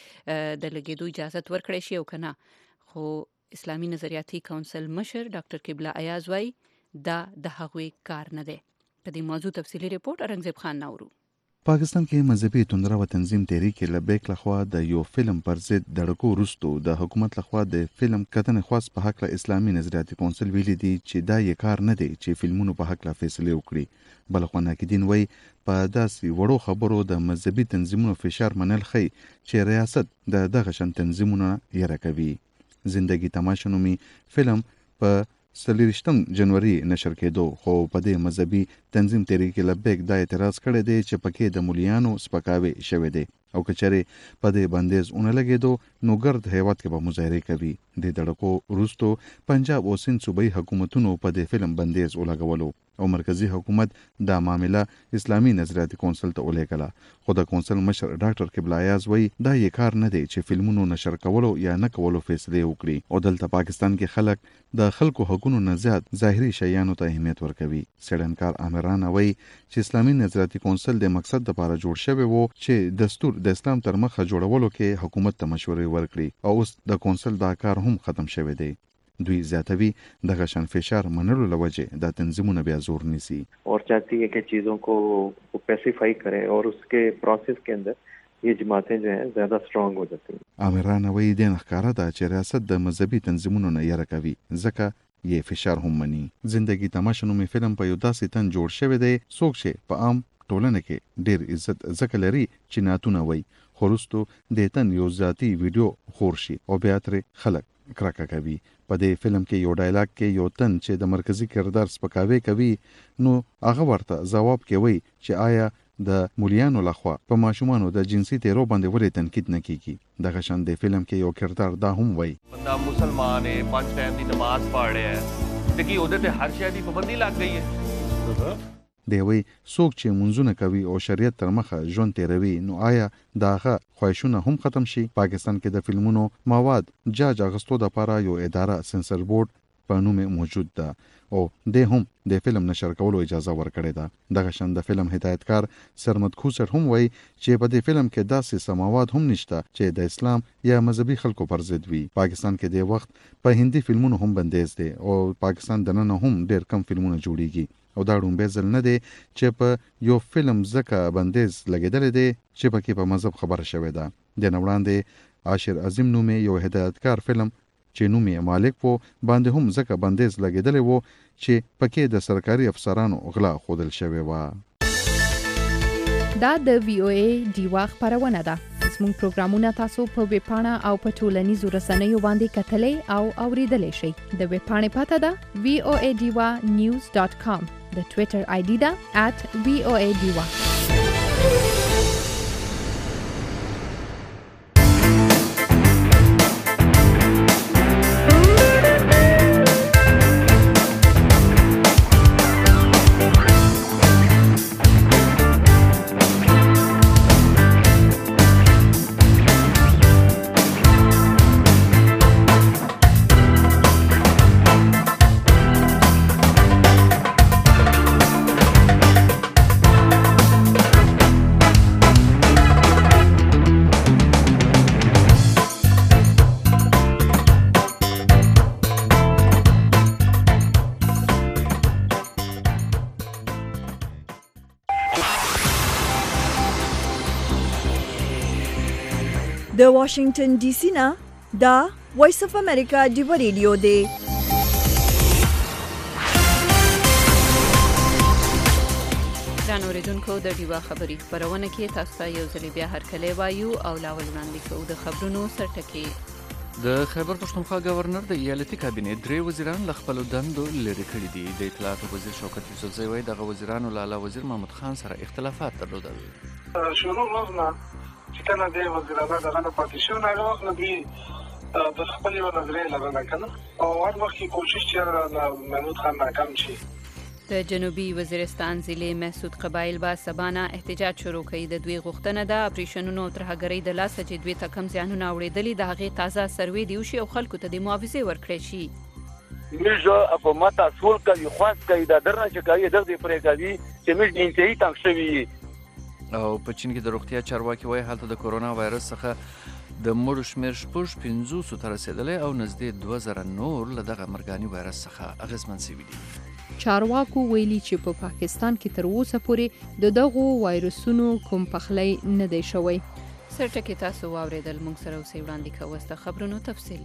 کې د لګیدو اجازه ورکړی شي او کنه. خو اسلامي نظریاتي کونسل مشر ډاکټر قبله ایاز وايي دا د هغوی کار نه دی. په دې موضوع تفصیلی ریپورت اورنګزیب خان نورو. پاکستان کې مذهبي توندره و تنظیم تحریک لبیک لخوا د یو فلم پر ضد دړکو وروستو د حکومت لخوا د فلم کتنې خاص په حق له اسلامي نظریاتي کونسل ویلي دي چې دا یې کار نه دی چې فلمونو په حق له فیصله وکړي. بل خو ناقدین وایي په داسې وړو خبرو د مذهبي تنظیمونو فشار منل ښیي چې ریاست د دغه شان تنظیمونو یره کوي. زندگی تماشا نومي فلم په څلوېښتم جنوري نشر کېدو خو په دې مذهبي تنظیم تحریک لبیک دا اعتراض کړی دی چې پکې د مولیانو سپکاوی شوی دی او که چېرې په دې بندیز ونه لګېدو نو ګرد هیواد کې به مظاهرې کوي. د دړکو وروستو پنجاب او سند صوبایي حکومتونو په دې فلم بندیز ولګولو او مرکزی حکومت دا معامله اسلامي نظریاتي کونسل ته ولېږله. خو د کونسل مشر ډاکټر قبله ایاز وایي دا یې کار نه دی چې فلمونو نشر کولو یا نه کولو فیصلې وکړي او دلته پاکستان کې خلک د خلکو حقوقو نه زیات ظاهري شیانو ته اهمیت ورکوي. څېړنکار عامران وایي چې اسلامي نظریاتي کونسل د مقصد لپاره جوړ شوی وو چې دستور د اسلام تر مخه جوړولو کې حکومت ته مشورې ورکړي او اوس د کونسل دا کار هم ختم شوی دی. دوی زیاتوي دغه شان فشار منلو لوجه دا تنظیمونه بیا زور نیسي اور چاہتی ہے کہ چیزوں کو پیسیفائی کرے اور اس کے پروسیس کے اندر یہ جماعتیں جو ہیں زیادہ سٹرانگ ہو جاتی ہیں. عامران وایي د نخکاره ده چې ریاست د مذهبي تنظیمونو نه یره کوي ځکه یې فشار هم مني. زندگی تماشا نومي فلم په یو داسې تن جوړ شوی دی څوک چې په عام ټولنه کې ډیر عزت ځکه لري چې ناتونه وایي خو وروستو د تن یو ذاتي ویډیو خور شي او بیا ترې خلک کرکه کوي. په دې فلم کې یو ډایلاګ کې یو تن چې د مرکزی کردار سپکاوی کوي نو هغه ورته ځواب کوي چې آیا د مولیانو لخوا په ماشومانو د جنسي تیرو باندې ولې تنقید نه کیږي. دغه شان د فلم کې یو کردار دا هم وایي بندا مسلمان ہے پانچ ٹائم دی نماز پڑھ رہا ہے تے کی اودے تے ہر شے دی پابندی لگ گئی ہے. دی وی څوک چې منځونه کوي او شریعت تر مخه ژوند تیروي نو آیا داغه خواهشونه هم ختم شي. پاکستان کې د فلمونو مواد جاج اغستو د لپاره یو اداره سنسر بورډ په نوم موجود ده او د هم د فلم نشر کولو اجازه ورکړې ده. دغه شان د فلم هدایتکار سرمد خوسر هم وایي چې په دې فلم کې داسې سماوات هم نشته چې د اسلام یا مذهبي خلکو پر ضد وي. پاکستان کې د وخت په هندي فلمونو هم بندیز دی او پاکستان دننه هم ډېر کم فلمونه جوړیږي او دا ډومبه ځل نه دی چې په یو فلم زکه بندیز لګیدل دی چې پکې په مذهب خبره شوې ده. د نوړاندې عاشر عظیم نومي یو هدایتکار فلم چې نومي مالک وو باندې هم زکه بندیز لګیدل وو چې پکې د سرکاري افسرانو غلا خودل شوی و. دا د وی او ای دیوا خبرونه ده. زموږ پروګرامونه تاسو په ویب پاڼه او په ټولنیزو رسنیو باندې کتلې او اوریدلې شئ. د ویب پاڼې پته ده وی او ای دیوا نیوز ډاٹ کام. د ټوئیټر آی ډي ده at وی او ای دیوا. د واشنگټن ډي سي نه دا وایس اف امریکا دی ریډیو دی. ګران اوریدونکو د ډیوا خبري خبرونه کې تاسو ته یو ځل بیا هرکلی وایو او لاول وړاندې کوو د خبرونو سرټکي. د خیبر پښتونخوا گورنر د ایالتي کابینې درې وزیران له خپلو دندو لرې کړي دي. د اطلاعاتو وزیر شوکت یوسفزی وایي دغه وزیرانو له اعلی وزیر محمود خان سره اختلافات درلودل. شروع روزنا چې کله د وزیرانو دغه نه پاتې شو هغه وخت نه دی د خپل یو نظریه لرله کنه او هر وخت کې کوشش چې محمود خان ناکام شي. د جنوبي وزیرستان ضلع محسود قبایل با سبانا احتجاج شروع کړي. د دوی غوښتنه ده اپریشنونو او ترهګرۍ د لاسه چې دوی ته کم زیانونه اورېدلي د هغې تازه سروې دی وشي او خلکو ته د معاوضې ورکړی شي. موږ حکومت اصول کوي خواست کوي دا درنه چې کوي دغه پرې کوي چې موږ انتهایی تنګ شوي. او په چین کې د روغتیا چارواکي وایي هلته د کورونا وایرس څخه د مړو شمېر شپږ پنځوسو ته رسېدلی او نږدې دوه زره نور له دغه مرګاني وایرس څخه اغېزمن شوي دي. چارواکو ویلي چې په پاکستان کې تر اوسه پورې د دغو وایرسونو کوم پخلی نه دی شوی. سرټکي تاسو واورېدل. موږ سره اوسئ وړاندې کوو د خبرونو تفصیل.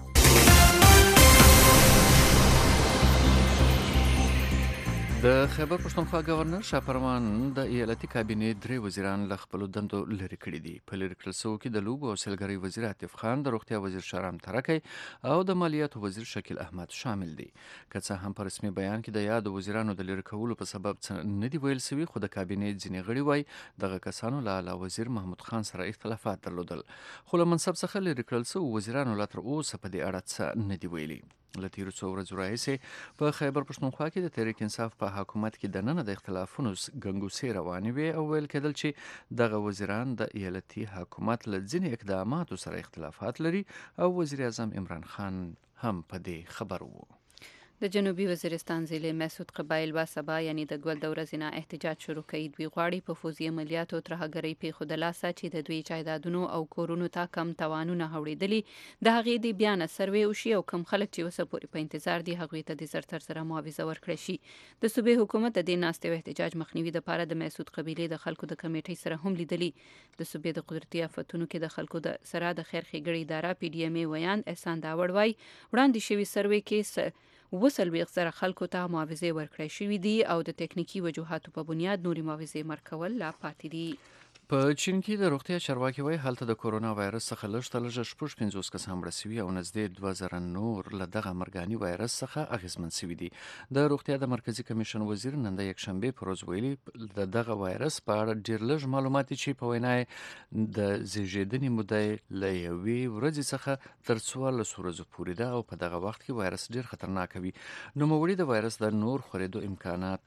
د خیبر پښتونخوا گورنر شاه فرمان د ایالتي کابینې درې وزیران له خپلو دندو لرې کړي دي. په لرې کړل شوو کې د لوبو او سیلګرۍ وزیر عاطف خان، د روغتیا وزیر شهرام ترکی او د مالیاتو وزیر شکیل احمد شامل دي. که څه هم په رسمي بیان کې د یادو وزیرانو د لرې کولو په سبب څه نه دي ویل شوي، خو د کابینې ځینې غړي وایي دغه کسانو له اعلی وزیر محمود خان سره اختلافات درلودل، خو له منصب څخه لرې کړل شوو وزیرانو لا تر اوسه په دې اړه څه نه دي ویلي. له تیرو څو ورځو راهیسې په خیبر پښتونخوا کې د تحریک انصاف په حکومت کې دننه د اختلافونو ګنګوسې روانې وې او ویل کېدل چې دغه وزیران د ایالتي حکومت له ځینې اقداماتو سره اختلافات لري او وزیر اعظم عمران خان هم په دې خبر وو. د جنوبي وزیرستان ضلع محسود قبایل با سبا یعنی د ګول د ورځې نه احتجاج شروع کړي. دوی غواړي په پوځي عملیاتو او ترهګرۍ پیښو د لاسه چې د دوی جایدادونو او کورونو ته کم تاوانونه اورېدلي د هغې د بیانه سروې وشي او کم خلک چې اوسه پورې په انتظار دي هغوی ته د زرتر سره معاوضه ورکړی شي. د صوبې حکومت د دې ناستې او احتجاج مخنیوي دپاره د محسود قبیلې د خلکو د کمیټۍ سره هم لیدلي. د صوبې د قدرتي آفتونو کې د خلکو د سره د خیر ښېګړې اداره پی ډي ایم ای ویاند احسان داوړ وایي وړاندې شوي سروې کې وسلویغ زره خلکو ته معاوضې ورکړی شوي دي او د تکنیکي وجوهاتو په بنیاد نورې معاوضې ورکول لا پاتې دي. په چین کې د روغتیا چارواکي وایي هلته د کورونا وایرس څخه لږ تر لږه شپږ پنځوس کسان مړه سوي او نږدې دوه زره نور له دغه مرګاني وایرس څخه اغېزمن سوي دي. د روغتیا د مرکزي کمیشن وزیر نن د یکشنبې په ورځ ویلي د دغه وایرس په اړه ډېر لږ معلومات دي چې په وینا یې د زیږېدنې موده له یوې ورځې څخه تر څوارلسو ورځو پورې ده او په دغه وخت کې وایرس ډېر خطرناک وي. نوموړي د وایرس د نور خورېدو امکانات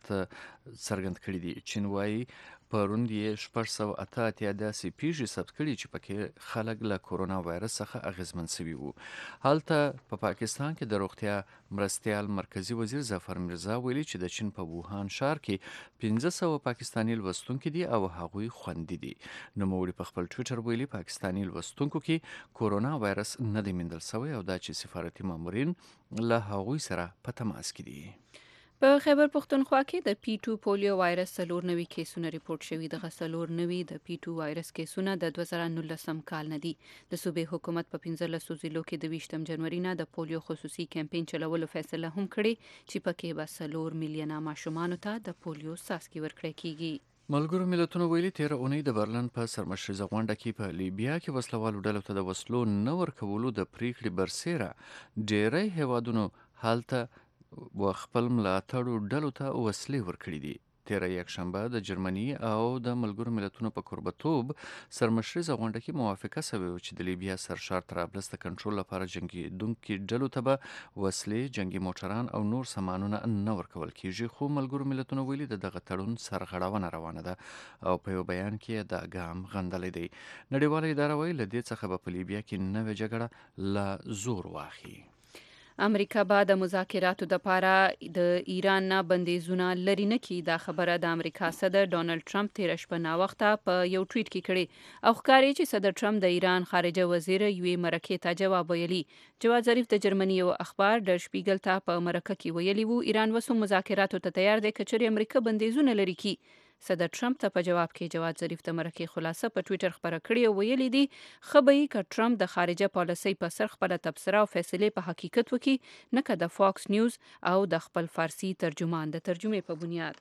څرګند کړي دي. چین وایي پرون یې شپږ سوه اته اتیا داسې پیښې ثبت کړي چې پکې خلک له کورونا وایرس څخه اغېزمن سوي وو. هلته په پاکستان کې د روغتیا مرستیال مرکزي وزیر ظفر میرزا ویلي چې د چین په ووهان ښار کې پنځه سوه پاکستاني لوستونکي دي او هغوی خوندي دي. نوموړي په خپل ټویټر ویلي پاکستاني لوستونکو کې کورونا وایرس نه دی موندل سوی او دا چې سفارتي مامورین له هغوی سره په تماس کې دي. په خیبر پښتونخوا کې د پی ټو پولیو وایرس څلور نوي کیسونه ریپورټ شوي. دغه څلور نوي د پی ټو وایرس کیسونه د دوه زره نولسم کال نه دي. د صوبې حکومت په پنځلسو ضلعو کې د ویشتم جنوري نه د پولیو خصوصي کمپین چلولو فیصله هم کړې چې پکې به څلور میلیونه ماشومانو ته د پولیو څاڅکي ورکړی کیږي. ملګرو ملتونو ویلي تیره اونۍ د برلن په سرمشریزه غونډه کې په لیبیا کې وسلوالو ډلو ته د وسلو نه ورکولو د پریکړې برسیره ډیری هیوادونو هلته و خپل ملاتړو ډلو ته وسلې ورکړي دي. تیره یکشنبه د جرمني او د ملګرو ملتونو په کوربتوب سرمشریزه غونډه کې موافقه شوې وه چې د لیبیا سرشار طرابلس د کنټرول لپاره جنګېدونکي ډلو ته به وسلې، جنګي موټران او نور سامانونه نه ورکول کیږي، خو ملګرو ملتونو ویلي د دغه تړون سرغړونه روانه ده او په یو بیان کې دا ګام غندلی دی. نړیواله اداره وایي له دې څخه به په لیبیا کې نوې جګړه له زور واخلي. امریکا به د مذاکراتو دپاره د ایران نه بندیزونه لرې نه کړي. دا خبره د امریکا صدر ډانلډ ټرمپ تېره شپه ناوخته په یو ټویټ کې کړې او ښکاري چې صدر ټرمپ د ایران خارجه وزیر یوې مرکې ته جواب ویلي. جواد ظریف د جرمني یو اخبار ډر شپیګل ته په مرکه کې ویلي وو ایران اوس هم مذاکراتو ته تیار دی که چېرې امریکا بندیزونه لرې کړي. صدر ټرمپ ته په جواب کې جواد ظریف د مرکې خلاصه په ټوئیټر خبره کړې او ویلي دي خبري ک ټرمپ د خارجه پالیسۍ په سر خپل تبصره او فیصله په حقیقت وکي نه که د فاکس نیوز او د خپل فارسی ترجمان د ترجمې په بنیاد.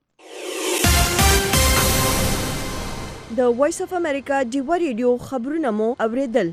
د وایس اف امریکا ډیوا ریډیو خبرونه مو اوریدل.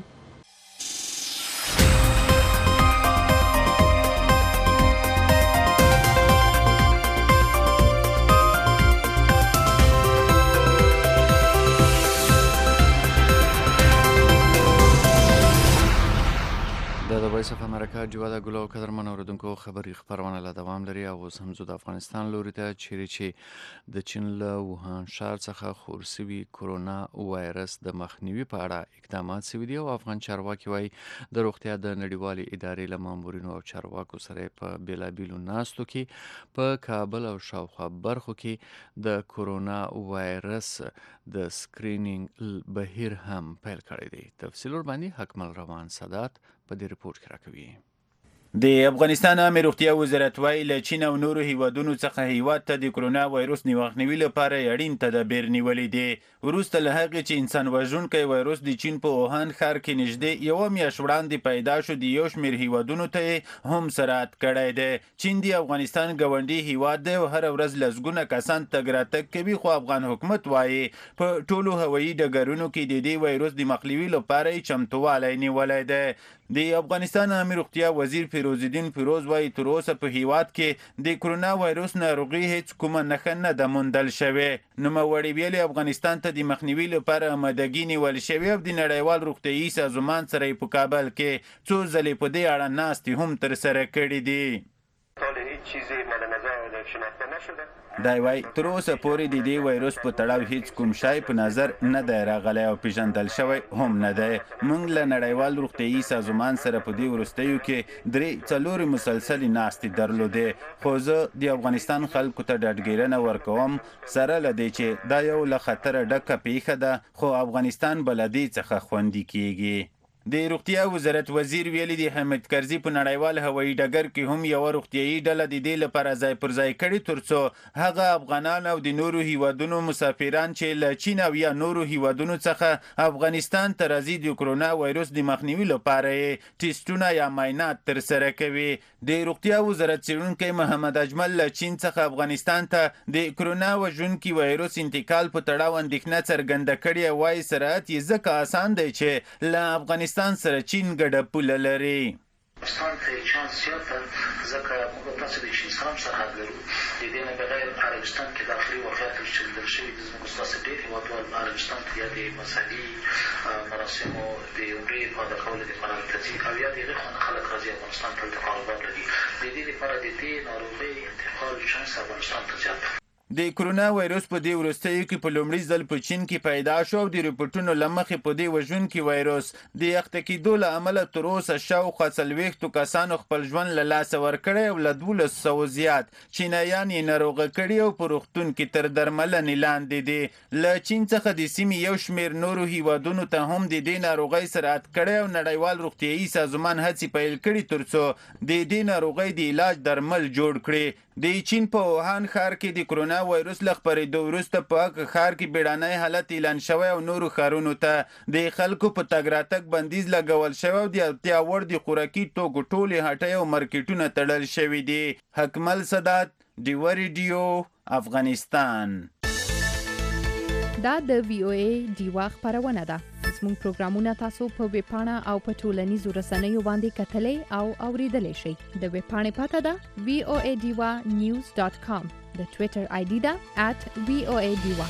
د وایس اف امریکا جواده ګلو قدرمن اوریدونکو خبري خبرونه لا دوام لري او اوس هم زه د افغانستان لوري ته چیرې چې د چین له ووهان ښار څخه خور شوي کورونا وایرس د مخنیوي په اړه اقدامات شوي دي او افغان چارواکي وایي د روغتیا د نړیوالې ادارې له مامورینو او چارواکو سره په بیلابیلو ناستو کې په کابل او شاوخوا برخو کې د کورونا وایرس د سکرینینګ بهیر هم پیل کړی دی. تفصیل ورباندې حکمل روان سادات په دې رپورت کې راکوي. د افغانستان عامه روغتیا وزارت وايي له چین او نورو هیوادونو څخه هیواد ته د کرونا وایرس نیوغنوي لپاره اړین تدابیر نیولې دي. وروسته له هغې چې انسان وژونکی وایرس د چین په ووهان ښار کې نږدې یوه میاشت وړاندې پیدا شو د یو شمېر هیوادونو ته هم سرعت کړی دی. چین د افغانستان ګاونډي هیواد دی او هره ورځ لسګونه کسان تګ راتګ کوي خو افغان حکومت وايي په ټولو هوایي ډګرونو کې د دې وایرس د مخنیوي لپاره چمتووالی نیولی دی. د افغانستان عامه روغتیا وزیر فیروز الدین فیروز وايي تر اوسه په هیواد کې د کرونا وایرس ناروغي هیڅ کومه نښه نه ده موندل شوې. نوموړي ویلي افغانستان ته د مخنیوي لپاره آمادګي نیول شوې او د نړیوال روغتیايي سازمان سره په کابل کې څو ځلې په دې اړه ناستې هم ترسره کړې دي. دی وايي تر اوسه پورې د دې وایرس په تړاو هیڅ کوم شی په نظر نه دی راغلی او پیژندل شوی هم نه دی. موږ له نړیوال روغتیايي سازمان سره په دې وروستیو کې درې څلورې مسلسلې ناستې درلودې خو زه د افغانستان خلکو ته ډاډګیرنه ورکوم سره له دې چې دا یو له خطره ډکه پیښه ده خو افغانستان به له دې څخه خوندي کیږي. د روغتیا وزارت وزیر ویلي دی حمید کرزي په نړیوال هوایي ډګر کې هم یو روغتیايي ډله د دې لپاره ځای پر ځای کړي ترڅو هغه افغانان او د نورو هیوادونو مسافران چې له چین او یا نورو هیوادونو څخه افغانستان ته راځي د کرونا وایرس د مخنیوي لپاره ټیسټونه یا معاینات ترسره کوي. د روغتیا وزارت څېړونکی محمد اجمل له چین څخه افغانستان ته د کرونا وژونکي وایرس انتقال په تړاو اندېښنه څرګنده کړې او وایي سرعت یې ځکه اسان دی چې له افغانستان سره چین ګډه پوله لري. افغانستان ته چانس زیات ده ځکه موږ تاسو د چین سره هم سرحد لرو. د دې نه بغیر عربستان کې داخلي واقعیت چلېدل شوي دي. زموږ ستاسو ډېر هېوادوال عربستان ته یا د مذهبي مراسمو د عمرې افاده کولو دپاره هلته ځي او یا د هغې خوا نه خلک راځي افغانستان ته هلته کاروبار لري. د دې لپاره د دې ناروغۍ انتقال چانس افغانستان ته زیات ده. د کرونا وایرس په دې وروستیو کې په لومړي ځل په چین کې پیدا شو او د ریپورټونو له مخې په دې وژونکي وایرس د یخته کېدو له امله تر اوسه شاوخوا څلوېښتو کسانو خپل ژوند له لاسه ورکړی او له دولس سوو زیات چینایان یې ناروغه کړي او په روغتون کې تر درملنې لاندې دي. له چین څخه د سیمې یو شمېر نورو هیوادونو ته هم د دې ناروغۍ سرعت کړی او نړیوال روغتیايي سازمان هڅې پیل کړي ترڅو د دې ناروغۍ د علاج درمل جوړ کړي. د چین په ووهان ښار کې د کرونا وایرس له خپرېدو وروسته په هغه ښار کې بیړنی حالت اعلان شوی او نورو ښارونو ته د خلکو په تګ راتګ بندیز لګول شوی او د اړتیا وړ د خوراکي توکو ټولې هټۍ او مارکیټونه تړل شوي دي. حکمل سادات ډیوا ریډیو افغانستان. دا د وی او ای ډیوا خبرونه ده. زموږ پروګرامونه تاسو په ویب پاڼه او په ټولنیزو رسنیو باندې کتلی او اوریدلی شئ. د ویب پاڼې پته ده وی او ای ډیوا نیوز ډاټ کام. د ټویټر آی ډي ده ات وی او ای ډیوا.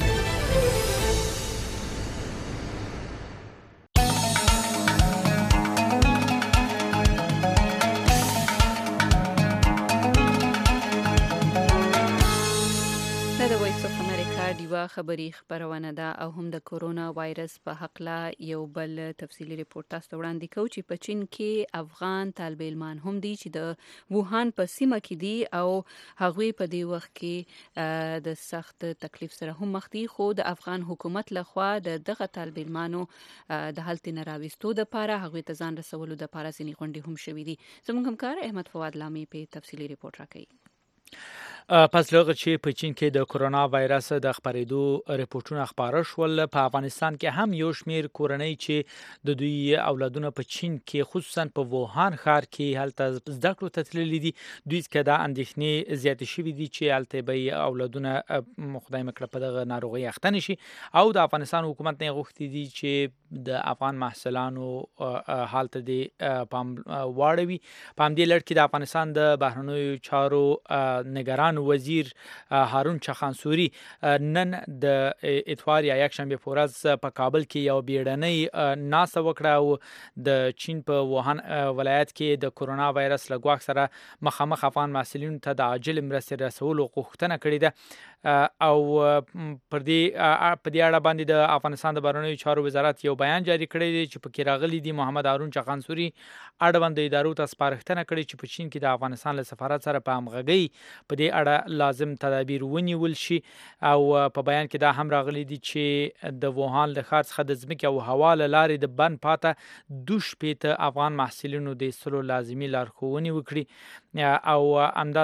ډیوا خبري خبرونه ده او هم د کورونا وایرس په حقله یو بل تفصیلی ریپورت تاسو ته وړاندې کوو چې په چین کې افغان طالب علمان هم دي چې د ووهان په سیمه کې دي او هغوی په دې وخت کې د سخت تکلیف سره هم مخ دي خو د افغان حکومت لخوا د دغه طالب علمانو د هلته نه راوستو دپاره هغوی ته ځان رسولو دپاره ځینې غونډې هم شوي دي. زموږ همکار احمد فواد لامي په تفصیلی ریپورت راکوي. پس لغه چې په چین کې د کرونا وایرس د خپرېدو ریپورتونه خبره شول، په افغانستان کې هم یو شمیر کورنۍ چې د دوی اولادونه په چین کې خصوصا په ووهان ښار کې هلته زده کړو ته تللي دي، دوی څخه دا اندېښنې زیاتې شوي دي چې هلته به اولادونه خدای مکړه په دغه ناروغۍ اخته نشي، او د افغانستان حکومت نه غوښتي دي چې د افغان محصلانو حال ته د پام واړوي. په همدې لړ کې د افغانستان د بهرنیو چارو نگران وزیر هارون چخانسوري نن د اتوار یا یک شنبه په ورځ په کابل کې یو بیړنۍ ناسته وکړه او د چین په ووهان ولایت کې د کرونا وایرس له ګواښ سره مخامخ افغان محصلینو ته د عاجل مرستې رسولو غوښتنه کړې ده. او پر دې په دې اړه باندې د افغانستان د بهرنیو چارو وزارت یو بیان جاری کړی دی چې پکې راغلي دي محمد هارون چخانسوري اړوند ادارو ته سپارښتنه کړې چې په چین کې د افغانستان له سفارت سره په همغږۍ په دې اړه لازم تدابیر ونیول شي. او په بیان کې دا هم راغلي دي چې د ووهان له ښار څخه د ځمکې او هوا له لارې د بند پاته دوه شپېته افغان محصلینو د ایستلو لازمي لارښوونې وکړي، او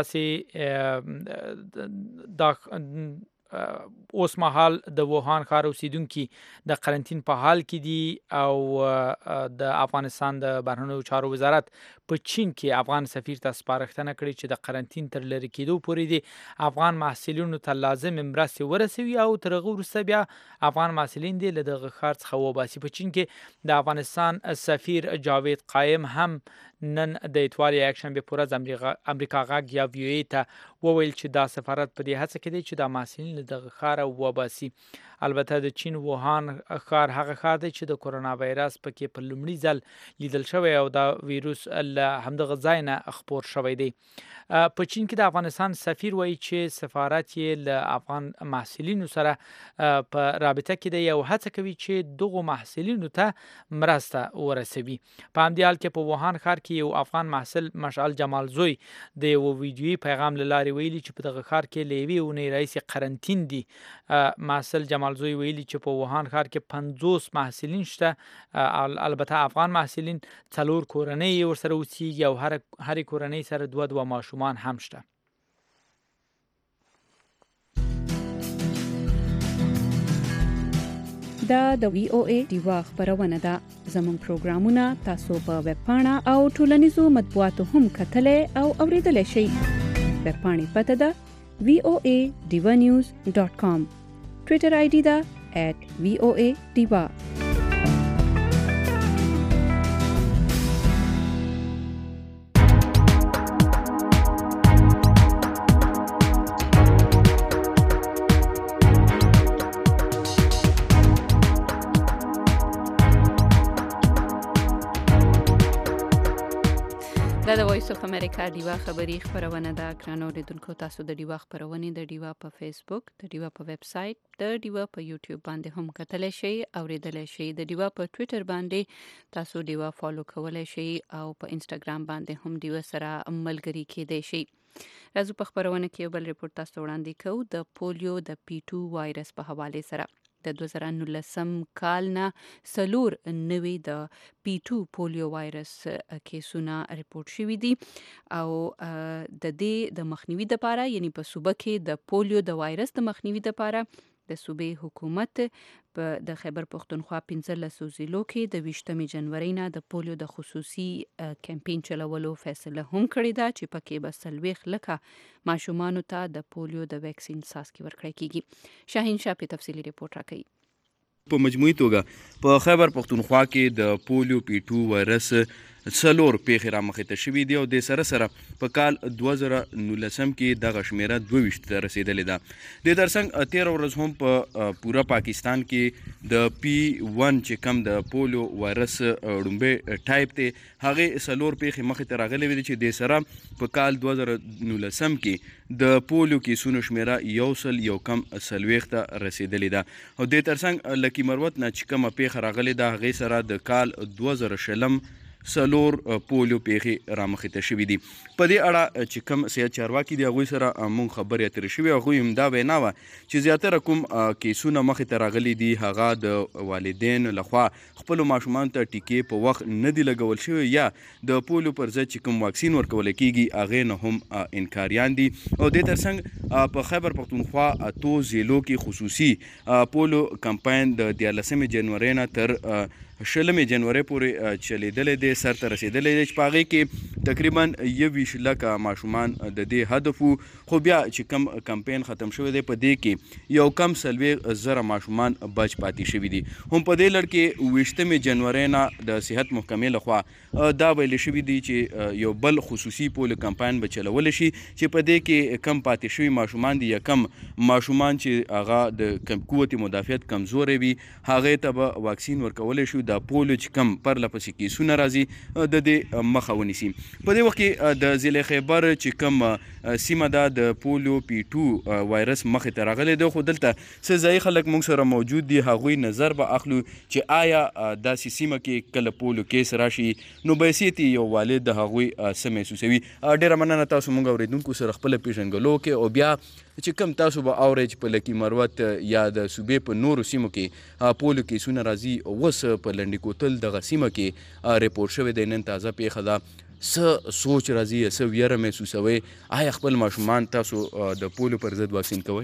همداسې دا اوس مهال د ووهان ښار اوسیدونکي د قرنطین په حال کې دي، او د افغانستان د بهرنیو چارو وزارت په چین کې افغان سفیر ته سپارښتنه کړې چې د قرنطین تر لرې کېدو پورې دي افغان محصلینو ته لازم مرستې ورسوي، او تر هغه وروسته بیا افغان محصلین دي له دغه ښار څخه وباسي. په چین کې د افغانستان سفیر جاوید قایم هم نن د اتوار یا یک شنبه په ورځ امریکا غږ یا وی او ای ته وویل چې دا سفارت په دې هڅه کې دی چې د محصلین له دغه ښاره وباسي. البته د چین ووهان ښار هغه ښار دی چې د کرونا وایرس پکې په لومړي ځل لیدل شوی او دا ویروس له همدغه ځای نه خپور شوی دی. په چین کې د افغانستان سفیر وایي چې سفارت یې له افغان محصلینو سره په رابطه کې دی او هڅه کوي چې دغو محصلینو ته مرسته ورسوي. په همدې حال کې په ووهان ښار کې یو افغان محصل مشعل جمال زوی د یو ویډیویي پیغام له لارې ویلي چې په دغه ښار کې له یوې اونۍ راهیسې قرنطین دي. محصل جمال زوی ویلي چې په ووهان ښار کې پنځوس محصلین شته، البته افغان محصلین، څلور کورنۍ یې ورسره اوسیږي او هرې کورنۍ سره دوه دوه ماشومان هم شته. دا د وی او ای دیوا خبرونه ده. زموږ پروګرامونه تاسو په ویب پاڼه او ټولنیزو مطبوعاتو هم کتلی او اوریدلی شئ. ویب پاڼې پته ده وی او ای دیوا نیوز ډاٹ کام. ټویټر آی ډي ده ایٹ وی او ای دیوا. دا د وایس اف امریکا ډیوا خبری خبرونه ده. ګرانو اوریدونکو، تاسو د ډیوا خبرونه د ډیوا په فیسبوک، د ډیوا په ویب سټ، د ډیوا په یوټیوب باندې هم کتلی شئ او اوریدلی شئ. د ډیوا په ټویټر باندې تاسو ډیوا فالو کولی شئ او په انسټاګرام باندې هم ډیوا سره ملګری کېدی شئ. راځو په خبرونه کې یو بل ریپورت تاسو ته وړاندې کوو د پولیو د پی ټو وایرس په حواله سره. د دوه زره نولسم کال نه څلور نوي د پی ټو پولیو وایرس کیسونه ریپورت شوي دي، او د دې د مخنیوي لپاره، یعنی په صوبه کې د پولیو د وایرس د مخنیوي لپاره د صوبې حکومت په د خیبر پښتونخوا پنځلسو ضلعو کې د ویشتمې جنورۍ نه د پولیو د خصوصي کمپین چلولو فیصله هم کړې ده چې پکې به څلوېښت لکه ماشومانو ته د پولیو د ویکسین څاڅکي ورکړی کیږي. شاهین شاه په تفصیلي ریپورت راکوي. په مجموعي توګه په خیبر پښتونخوا کې د پولیو پی ټو وایرس څلور پیښې رامخې ته شوي دي او د سره سره په کال دوه زره نولسم کې دغه شمیره دوه ویشت ته رسېدلې ده. د ترڅنګ تېره ورځ هم په پوره پاکستان کې د پی ون چې کم د پولیو وایرس ړومبی ټایپ دی هغې څلور پیښې مخې ته راغلې وې چې د سره په کال دوه زره نولسم کې د پولیو کیسونو شمیره یو سل یو کم څلوېښت ته رسېدلې ده. او د ترڅنګ لکي مروت نه چې کومه پیښه راغلې ده هغې سره د کال دوه زره شلم سلور پولیو پیښې رامخې ته شوي دي. په دې اړه چې کوم صحت چارواکي دي هغوی سره مونږ خبرې اترې شوې. هغوی هم دا وینا وه چې زیاتره کوم کیسونه مخې ته راغلي دي هغه د والدینو لخوا خپلو ماشومانو ته ټیکې په وخت نه دي لګول شوي یا د پولیو پر ضد چې کوم واکسین ورکول کیږي هغې نه هم انکاریان دي. او دې ترڅنګ په خیبر پښتونخوا اتو ضلعو کې خصوصي پولیو کمپاین د دیارلسمې جنورۍ نه تر شلمې جنورۍ پورې چلیدلی دی، سر ته رسېدلی دی چې په هغې کې تقریبا یوویشت لکه ماشومان د دې هدف وو. خو بیا چې کم کمپین ختم شوی دی په دې کې یو کم څلوېښت زره ماشومان بچ پاتې شوي دي. هم په دې لړ کې اوویشتمې جنورۍ نه د صحت محکمې لخوا دا ویلې شوي دي چې یو بل خصوصي پولیو کمپاین به چلولی شي چې په دې کې کم پاتې شوي ماشومان دي یا کم ماشومان چې هغه د قوت مدافعت کمزوری وي هغې ته به واکسین ورکولی شو د پولیو چې کم پرله پسې کیسونه راځي د دې مخه ونیسي. په دې وخت کې د ضلع خیبر چې کم سیمه ده د پولیو پی ټو وایرس مخې ته راغلی دی. خو دلته څه ځایي خلک موږ سره موجود دي، هغوی نظر به اخلو چې آیا داسې سیمه کې کله پولیو کیس راشي نو بحیثیت یو والد د هغوی څه محسوسوي. ډېره مننه تاسو موږ اورېدونکو سره خپله پیژنګلو کې. او بیا چې کوم تاسو به اورئ چې په لکي مروت یا د صوبې په نورو سیمو کې پولیو کیسونه راځي، اوس په لنډي کوتل دغه سیمه کې ریپورټ شوی دی، نن تازه پیښه ده. څه سوچ راځي، څه ویره محسوسوئ؟ آیا خپل ماشومان تاسو د پولیو پر ضد واکسین کوئ؟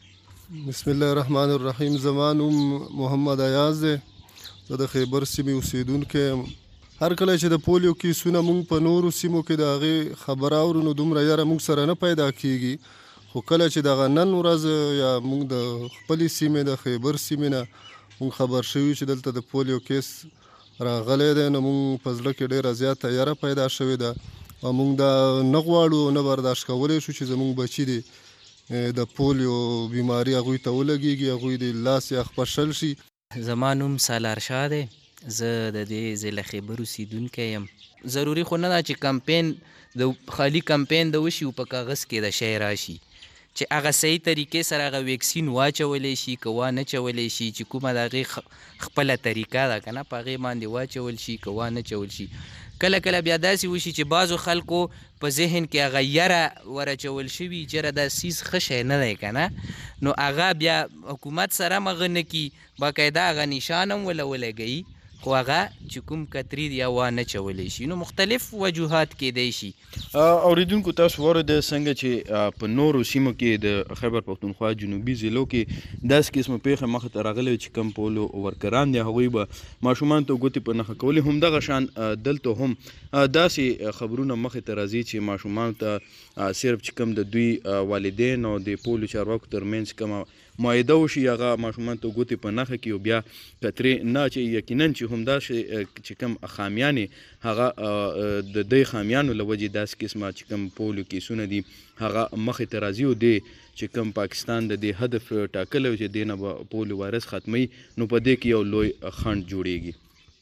بسم الله الرحمن الرحیم. زما نوم محمد ایاز دی، زه د خیبر سیمې اوسیدونکی یم. هر کله چې د پولیو کیسونه موږ په نورو سیمو کې د هغې خبره اورو نو دومره یاره موږ سره نه پیدا کیږي. خو کله چې دغه نن ورځ یا موږ د خپلې سیمې د خیبر سیمې نه موږ خبر شوي چې دلته د پولیو کیس راغلی دی نو موږ په زړه کې ډېره زیاته یاره پیدا شوې ده او موږ دا نه غواړو نه برداشت کولی شو چې زموږ بچي دي د پولیو بیماري هغوی ته ولګېږي، هغوی د لاس یا خپشل شي. زما نوم سالار شاه دی، زه د دې ضلع خیبر اوسیدونکی یم. ضروري خو نه ده چې کمپین د خالي کمپین د وشي په کاغذ کې د شی راشي چې هغه صحیح طریقې سره هغه ویکسین واچولی شي که وانه چولی شي چې کومه د هغې خپله طریقه ده که نه په هغې باندې واچول شي که وانه چول شي. کله کله بیا داسې وشي چې بعضو خلکو په ذهن کې هغه یره ورچول شوي چې یره دا سیز ښه شی نه دی که نه، نو هغه بیا حکومت سره هم هغه نه کي باقاعده هغه نشان هم وله ولګوي خو هغه چې کوم کتري یا وانه چولی شي. نو مختلف وجوهات کیدی شي. اوریدونکو تاسو واورئ څنګه چې په نورو سیمو کې د خیبر پښتونخوا جنوبي ضلعو کې داسې قسمه پیښه مخې ته راغلې چې کوم پولیو ورکران دي هغوی به ماشومانو ته ګوتې په نښه کولې. همدغه شان دلته هم داسې خبرونه مخې ته راځي چې ماشومانو ته صرف چې کوم د دوی والدین او د پولیو چارواکو ترمنځ کومه معاهده وشي هغه ماشومان ته ګوتې په نښه کړي او بیا کترې نه چې یقینا چې همداسې چې کوم خامیانې هغه د دې خامیانو له وجې داسې قسمه چې کوم پولیو کیسونه دي هغه مخې ته راځي او دی چې کوم پاکستان د دې هدف ټاکلی و چې دې نه به پولیو وایرس ختموي نو په دې کې یو لوی خنډ جوړیږي.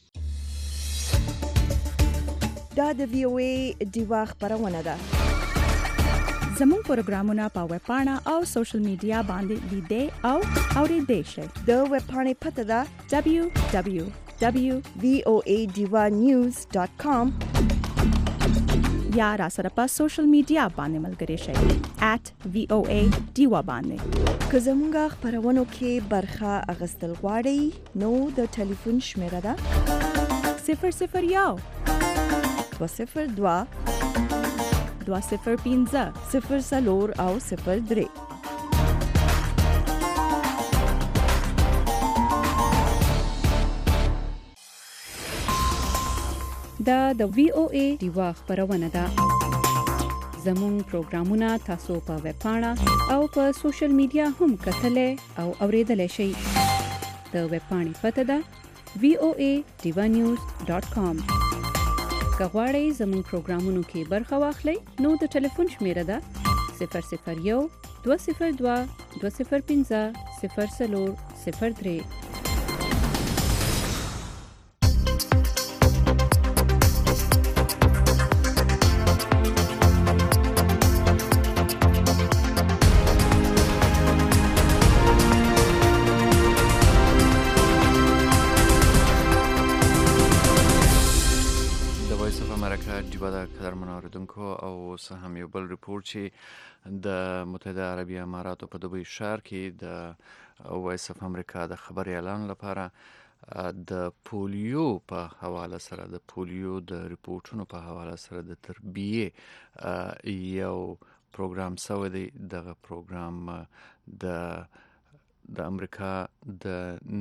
دا د وی او ای ډیوا خپرونه ده. زموږ پروګرامونه په ویب پاڼه او سوشل میډیا باندې لیدې او اورېدې شئ. د ویب پاڼې پته ده دبلیو دبلیو دبلیو دوت وی او ای ډیوا نیوز ډاټ کام یا را سره په سوشل میډیا باندې ملګري شئ ایٹ وی او ای ډیوا باندې. که زموږ خپرونو کې برخه اخیستل غواړئ نو د ټلیفون شمیره ده صفر صفر یو دوه صفر دوه دوه صفر پنځه صفر څلور او صفر درې. دا د وی او ای ډیوا خپرونه ده. زموږ پروګرامونه تاسو په ویب پاڼه او په سوشل میډیا هم کتلی او اوریدلی شئ. د ویب پاڼې پته ده وی او ای ډیوا نیوز ډاټ کام. که غواړئ زموږ پروګرامونو کې برخه واخلئ نو د ټلیفون شمیره ده صفر صفر یو دوه صفر دوه دوه صفر پنځه صفر څلور صفر درې. وایس اف امریکا ډیوا د قدرمن اوریدونکو او سه هم یو بل ریپورت چې د متحده عربي اماراتو په دوبۍ ښار کې د وایس اف امریکا د خبر اعلان لپاره د پولیو په حواله سره د پولیو د ریپورتونو په حواله سره د تربیه یو پروګرام سوی دی. دغه پروګرام د د امریکا د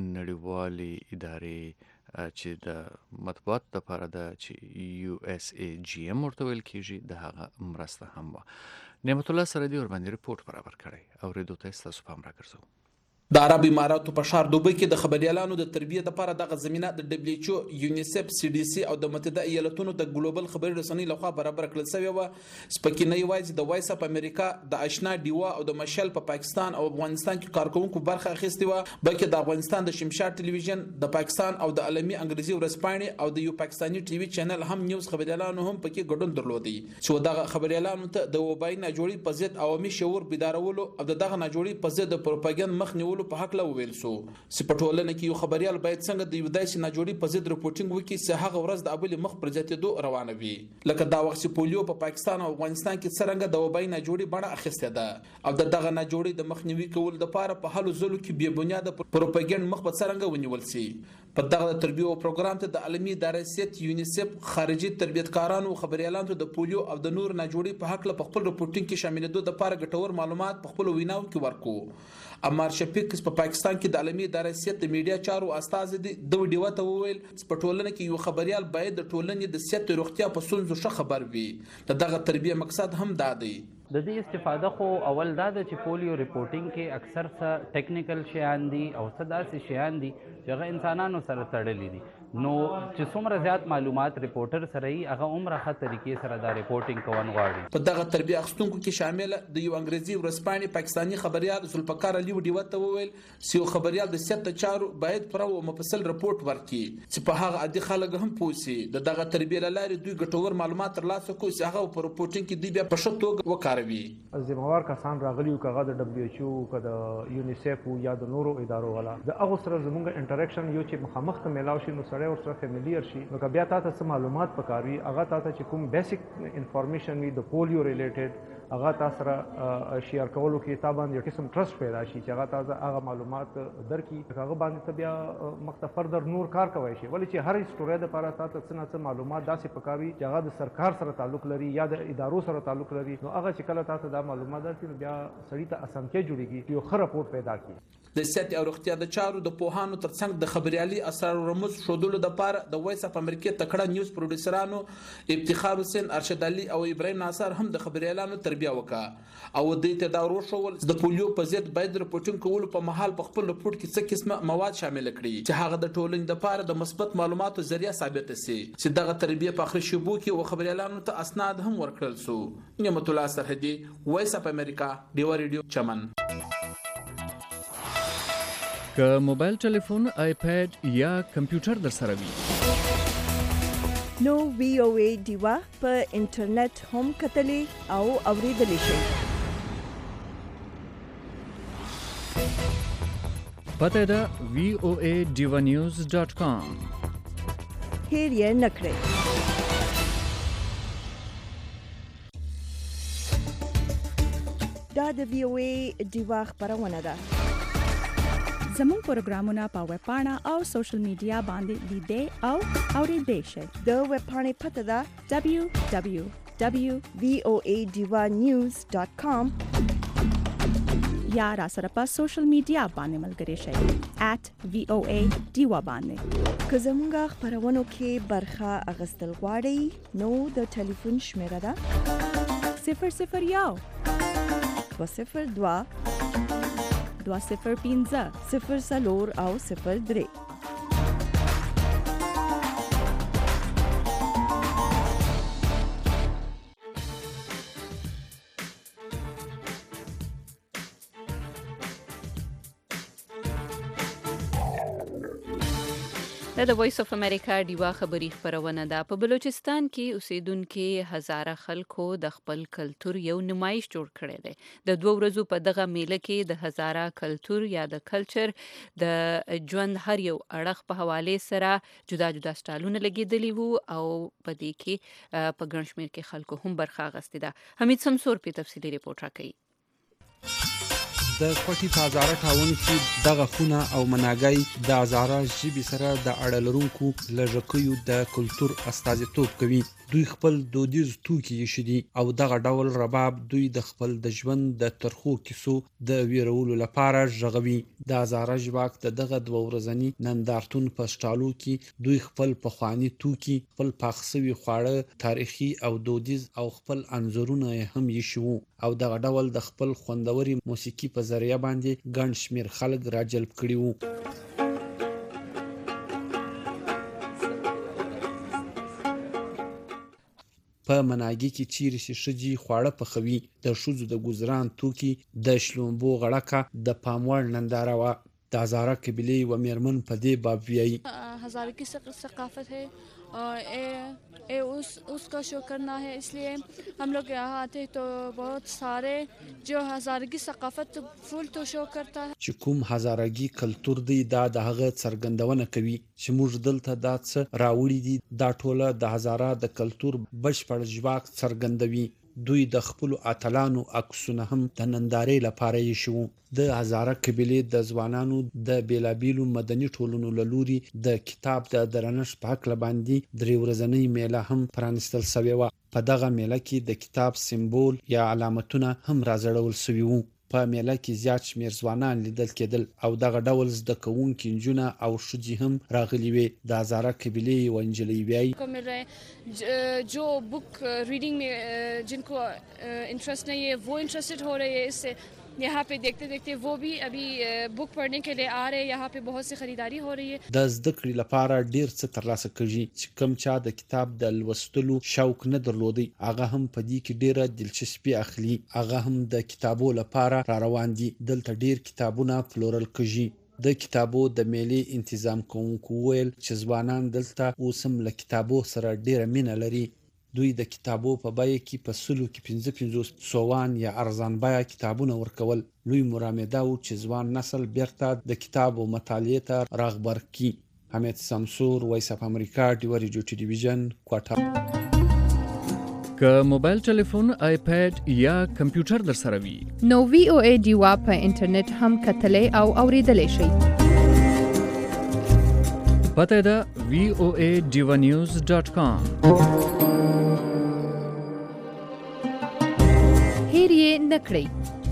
نړیوالې ادارې چې د مطبوعات لپاره د چې یو اس ای جی ام ورته ویل کیږي د هغه مرسته هم و. نعمت الله سره دی ور باندې ریپورت برابر کړی او ریډو ته تاسو پام راګرځو. د عرب اماراتو په ښار دوبۍ کې د خبريالانو د تربیه لپاره دغه زمينه د دبليو ایچ او، یونیسف، سی ډي سي او د متحده ایالاتونو د ګلوبل خبري رسنۍ لخوا برابر کړل شوی و. سپکینه یوازې د وایس اپ امریکا د آشنا ډیوا او د مشل په پاکستان او افغانستان کې کارکونکو برخه اخیستې و، بلکې د افغانستان د شمشاد ټلویزیون، د پاکستان او د عالمي انګریزي ورځپاڼې او د یو پاکستاني ټي وي چینل هم نیوز خبريالانو هم پکې ګډون درلودي چې دغه خبريالانو ته د وبای ناجوړي په ضد عوامي شعور بیدارولو او دغه ناجوړي په ضد د پروپاګاندا مخ نیولو په حق لا وویل سو. سپټولنه کې یو خبريال باید څنګه د یو داسې ناجوړي په ضد رپورټینګ وکړي چې هغه ورځ د ابل مخ پر زیاتېدو روانه وي، لکه دا وخت چې پولیو په پاکستان او افغانستان کې څنګه د وبای ناجوړي بڼه اخیسته ده او دغه ناجوړي د مخنیوي کول لپاره په هلو ځلو کې بې بنیاده پروپاګاندا مخ په څنګه ونیول سي. په دغه تربیه او پروګرام ته د عالمي ادارې سیت، یونیسف، خارجي تربیتکارانو او خبريالانو د پولیو او د نور ناجوړي په حق له خپل رپورټینګ کې شاملېدو لپاره ګټور معلومات په خپل ویناو کې ورکو. امار شفیق په پاکستان کې د عالمي ادارې سیت د میډیا چارو استاد دي د ویډیو ته وویل په ټولنه کې یو خبريال باید د ټولنې د سیت روغتیا په سنځو ښه خبر وي. دغه تربیه مقصد هم دا دی. د دې استفاده خو اول دا د چې پولیو ریپورټینګ کې اکثر څه ټیکنیکل شیان دي او څه داسې شیان دي چې هغه انسانانو سره تړلي دي، نو چې څومره زیات معلومات ریپورټر سره یې هغه عمره ښه طریقې سره دا ریپورټینګ کول غواړي. په دغه تربیه اخیستونکو کې شامل د یو انګریزي ورځپاڼې پاکستاني خبريال ذوالفقار علي وډیو ته وویل چې یو خبريال د سیاست چارو باید پر او مفصل رپورټ ورکړي چې په هغه عادي خلک هم پوسي. د دغه تربیه لاره دوی ګټور معلومات ترلاسه کوي چې هغه په رپورټینګ کې دوی بیا په ښه توګه وکاروي. ذمہوار کسان راغلي او کغه د دبليو ایچ او که د یونیسف یا د نورو ادارو والا د هغه سره زموږ انټریکشن یو چې مخامخ ته میلاو شي نو سره ورسره فیملییر شي، نو بیا تاسو څه معلومات پکاري هغه تاسو چې کوم بیسیک انفارمیشن وي د پولیو ریلیټډ هغه تاسو سره شیر کولو کې تابان یو قسم ټرست پیدا شي چې هغه تاسو هغه معلومات درکې هغه باندې ته بیا مخته فردر نور کار کوي شي. ولې چې هر سټوري د لپاره تاسو څه نه څه معلومات داسې پکاري چې هغه د سرکار سره تعلق لري یا د ادارو سره تعلق لري، نو هغه چې کله تاسو دا معلومات درکې بیا سړی ته اسانتیا جوړیږي یو ښه رپورټ پیدا کړي. د سیاست او روغتیا د چارو د پوهانو ترڅنګ د خبريالي اسرار رموز شودلو د لپاره د وایس اپ امریکا تکړه نیوز پروډوسرانو افتخار حسین، ارشد علي او ابراهيم ناصر هم د خبريالانو تربیه وکړه او د دې تداورو شول د پولیو په ضد باید رپورټینګ کول په محل په خپل رپورټ کې څه قسمه مواد شامل کړي چې هغه د ټولنې د لپاره د مثبت معلوماتو ذریعہ ثابت شي چې دغه تربیه په اخر شبو کې او خبريالانو ته اسناد هم ورکړل سو. نعمت الله سرحدي، وایس اپ امریکا، ډیوا ریډیو، چمن. که موبایل ټلیفون، آیپاد یا کمپیوټر در سره وي نو وی او ای ډیوا په انټرنیټ هم کتلی او اوریدلی شئ. پته ده وی او ای ډیوا نیوز ډاٹ کام. هیر یې نه کړئ. دا د وی او ای ډیوا خبرونه ده. زموږ پروګرامونه په ویب پاڼه او سوشل میډیا باندې لیدئ او اوریدئ شئ. د ویب پاڼې پته ده دبلیو دبلیو دبلیو وی او ای ډیوا نیوز ډاٹ کام یا را سره په سوشل میډیا باندې ملګري شئ ایٹ وی او ای ډیوا باندې. که زموږ خبرونو کې برخه اخیستل غواړئ نو د ټلیفون شمیره ده صفر صفر یو دوه صفر دوه دوه صفر پنځه صفر څلور او صفر درې. د دا د وایس اف امریکا ډیوا خبری خبرونه ده. په بلوچستان کې اوسیدونکو هزاره خلکو د خپل کلتور یو نمایش جوړ کړی دی. د دوه ورځو په دغه میله کې د هزاره کلتور یا د کلچر د ژوند هر یو اړخ په حواله سره جدا جدا سټایلونه لګیدلی وو او په دې کې په ګڼ شمېر کې خلکو هم برخه اخیستې ده. حمید سمسور په تفصیلي ریپورت راکوي. د کوټي په هزاره ټاون کې دغه خونه او مناګي د هزاره ژبې سره د اړه لرونکو لږکیو د کلتور استازیتوب کوي. دوی خپل دودیز توکي شدي او دغه ډول رباب دوی د خپل د ژوند د ترخو کیسو د ویرولو لپاره ژغوي. د هزاره ژواک د دغه دوه ورځني نندارتون په سټالو کې دوی خپل پخواني توکي، خپل پاخسوي خواړه، تاریخي او دودیز او خپل انځورونه هم یشو او دغه ډول د خپل خوندوري موسیقي په ذریعہ باندې ګڼ شمیر خلک راجلب کړي وو. په مناګي کې چیرې چې شجي خواړه پخوي، د شوزو د ګزران توکي، د شلومبو غړکه د پاموړ ننداره وا. د هزاره قبیله و میرمن په دې باب ویایي. हज़ारे की सकाफत है और ए, ए उस उसका शो करना है, इसलिए हम लोग यहाँ आते तो बहुत सारे जो हज़ारे की सकाफत फुल तो शो करता है. چې کوم هزارګي کلتور دی دا د هغه څرګندونه کوي چې موږ دلته دا څه راوړي دي. دا ټوله د هزاره د کلتور بشپړ ژواک څرګندوي. دوی د خپل اتلانو عکسونه هم د نندارې لپاره یې شو. د هزاره قبیله د ځوانانو د بیلابیلو مدني ټولنو له لوري د کتاب د درنښت په حق باندې درې ورځنۍ میله هم پرانستل شوې وه. په دغه میله کې د کتاب سمبول یا علامتونه هم راځړول شوي وو. په میله کې زیات شمیر ځوانان لیدل کېدل او دغه ډول زده کوونکي نجونه او ښځې هم راغلي وې. د هزاره قبیلې یوه نجلۍ وایي. को मिल रहे हैं जो बुक रीडिंग में जिनको इंटरेस्ट नहीं है वो इंटरेस्टेड हो रहे हैं इससे. यहाँ पे देखते देखते वो भी अभी बुक पढ़ने के लिए आ रहे हैं. यहाँ पे बहुत सी खरीदारी हो रही है. د زده کړې لپاره ډیر څه ترلاسه کوي. چې کوم چا د کتاب د لوستلو شوق نه درلودي هغه هم په دې کې ډیره دلچسپي اخلي. هغه هم د کتابو لپاره را روان دي. دلته ډیر کتابونه پلورل کیږي. د کتابو د میلې انتظام کوونکو ویل چې ځوانان دلته اوس هم له کتابو سره ډیره مینه لري. دوی د کتابو په بیه کې په سلو کې پنځه پنځوس سوان یا ارزان بیه کتابونه ورکول. لوی مرامده و چې ځوان نسل بیرته د کتاب او مطالعې ته راغبر کی. حمید سمسور، وایس اف امریکا، ډیوا ریډیو ټلویزیون، کوټه. که موبایل ټلیفون، آیپاد یا کمپیوټر در سره وي نو وی او ای ډیوا په انټرنیټ هم کتلی او اوریدلی شئ. پته ده وی او ای ډیوا نیوز ډاټ کام. هیر یې نه کړئ.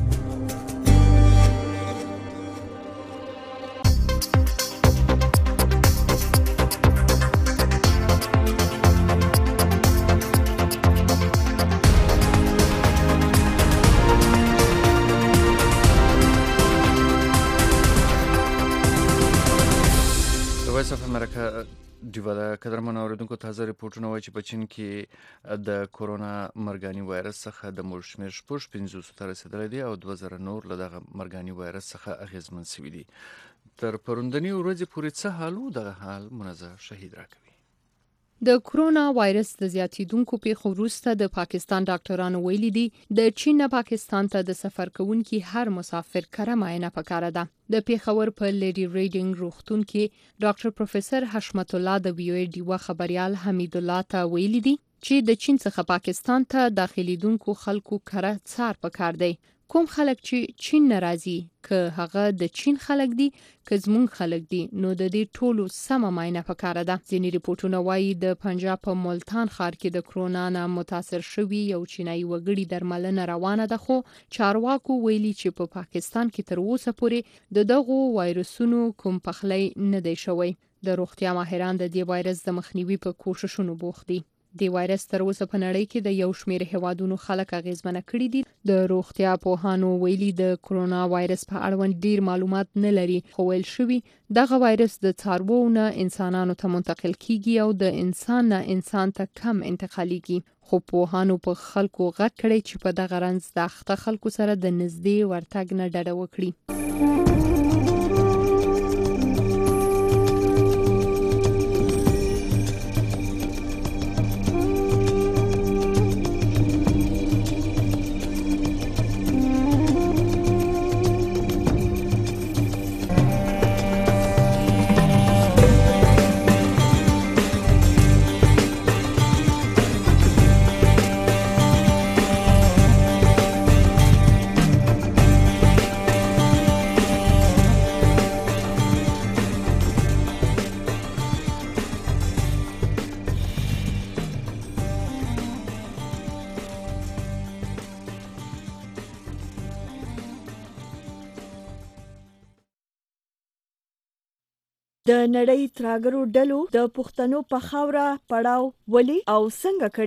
وایس اف امریکا ډیوا د قدرمنو اوریدونکو تازه ریپورتونه وایي چې په چین کې د کورونا مرګاني وایرس څخه د مړ شمېر شپږ پنځوسو ته رسېدلی دی او دوه زره نور له دغه مرګاني وایرس څخه اغېزمن شوي دي. تر پروندنې ورځې پورې څه حال و دغه حال منزه شهید راکوي. د کرونا وایرس د زیاتیدونکو پیښو وروسته د پاکستان ډاکټرانو ویلي دي د چین نه پاکستان ته د سفر کوونکي هر مسافر کره معاینه پکاره ده. د پیښور په لیډي ریډینګ روغتون کې ډاکټر پروفیسور حشمت الله د وی او ای ډیوا خبريال حمید الله ته ویلي دي چې د چین څخه پاکستان ته داخليدونکو خلکو کره څار پکار دی. کوم خلک چې چین ناراضي که هغه د چین خلک دي که زمونږ خلک دي نو د دې ټولو سمه معاینه پکاره ده. ځینې ریپورتونه وایي د پنجاب په ملتان ښار کې د کرونا نه متاثر شوي یو چینایي وګړي درملنه روانه ده، خو چارواکو ویلي چې په پا پاکستان کې تر اوسه پورې د دغو وایرسونو کوم پخلی نه دی شوی. د روغتیا ماهران د دې وایرس د مخنیوي په کوششونو بوخت دي. د وایرس تر اوسه په نړۍ کې د یو شمېر هیوادونو خلک اغیزمنه کړي دي. د روغتیا پوهانو ویلي د کرونا وایرس په اړوند ډیر معلومات نه لري، خو ویل شوي دغه وایرس د څارویو نه انسانانو ته منتقل کیږي او د انسان نه انسان ته کم انتقالیږي. خو پوهانو په خلکو غږ کړی چې په دغه رنځ د اخته خلکو سره د نږدې ورتګ نه ډډه وکړي. د نړۍ تراګرو ډلو د پښتنو په خاوره پړاو ولي او څنګه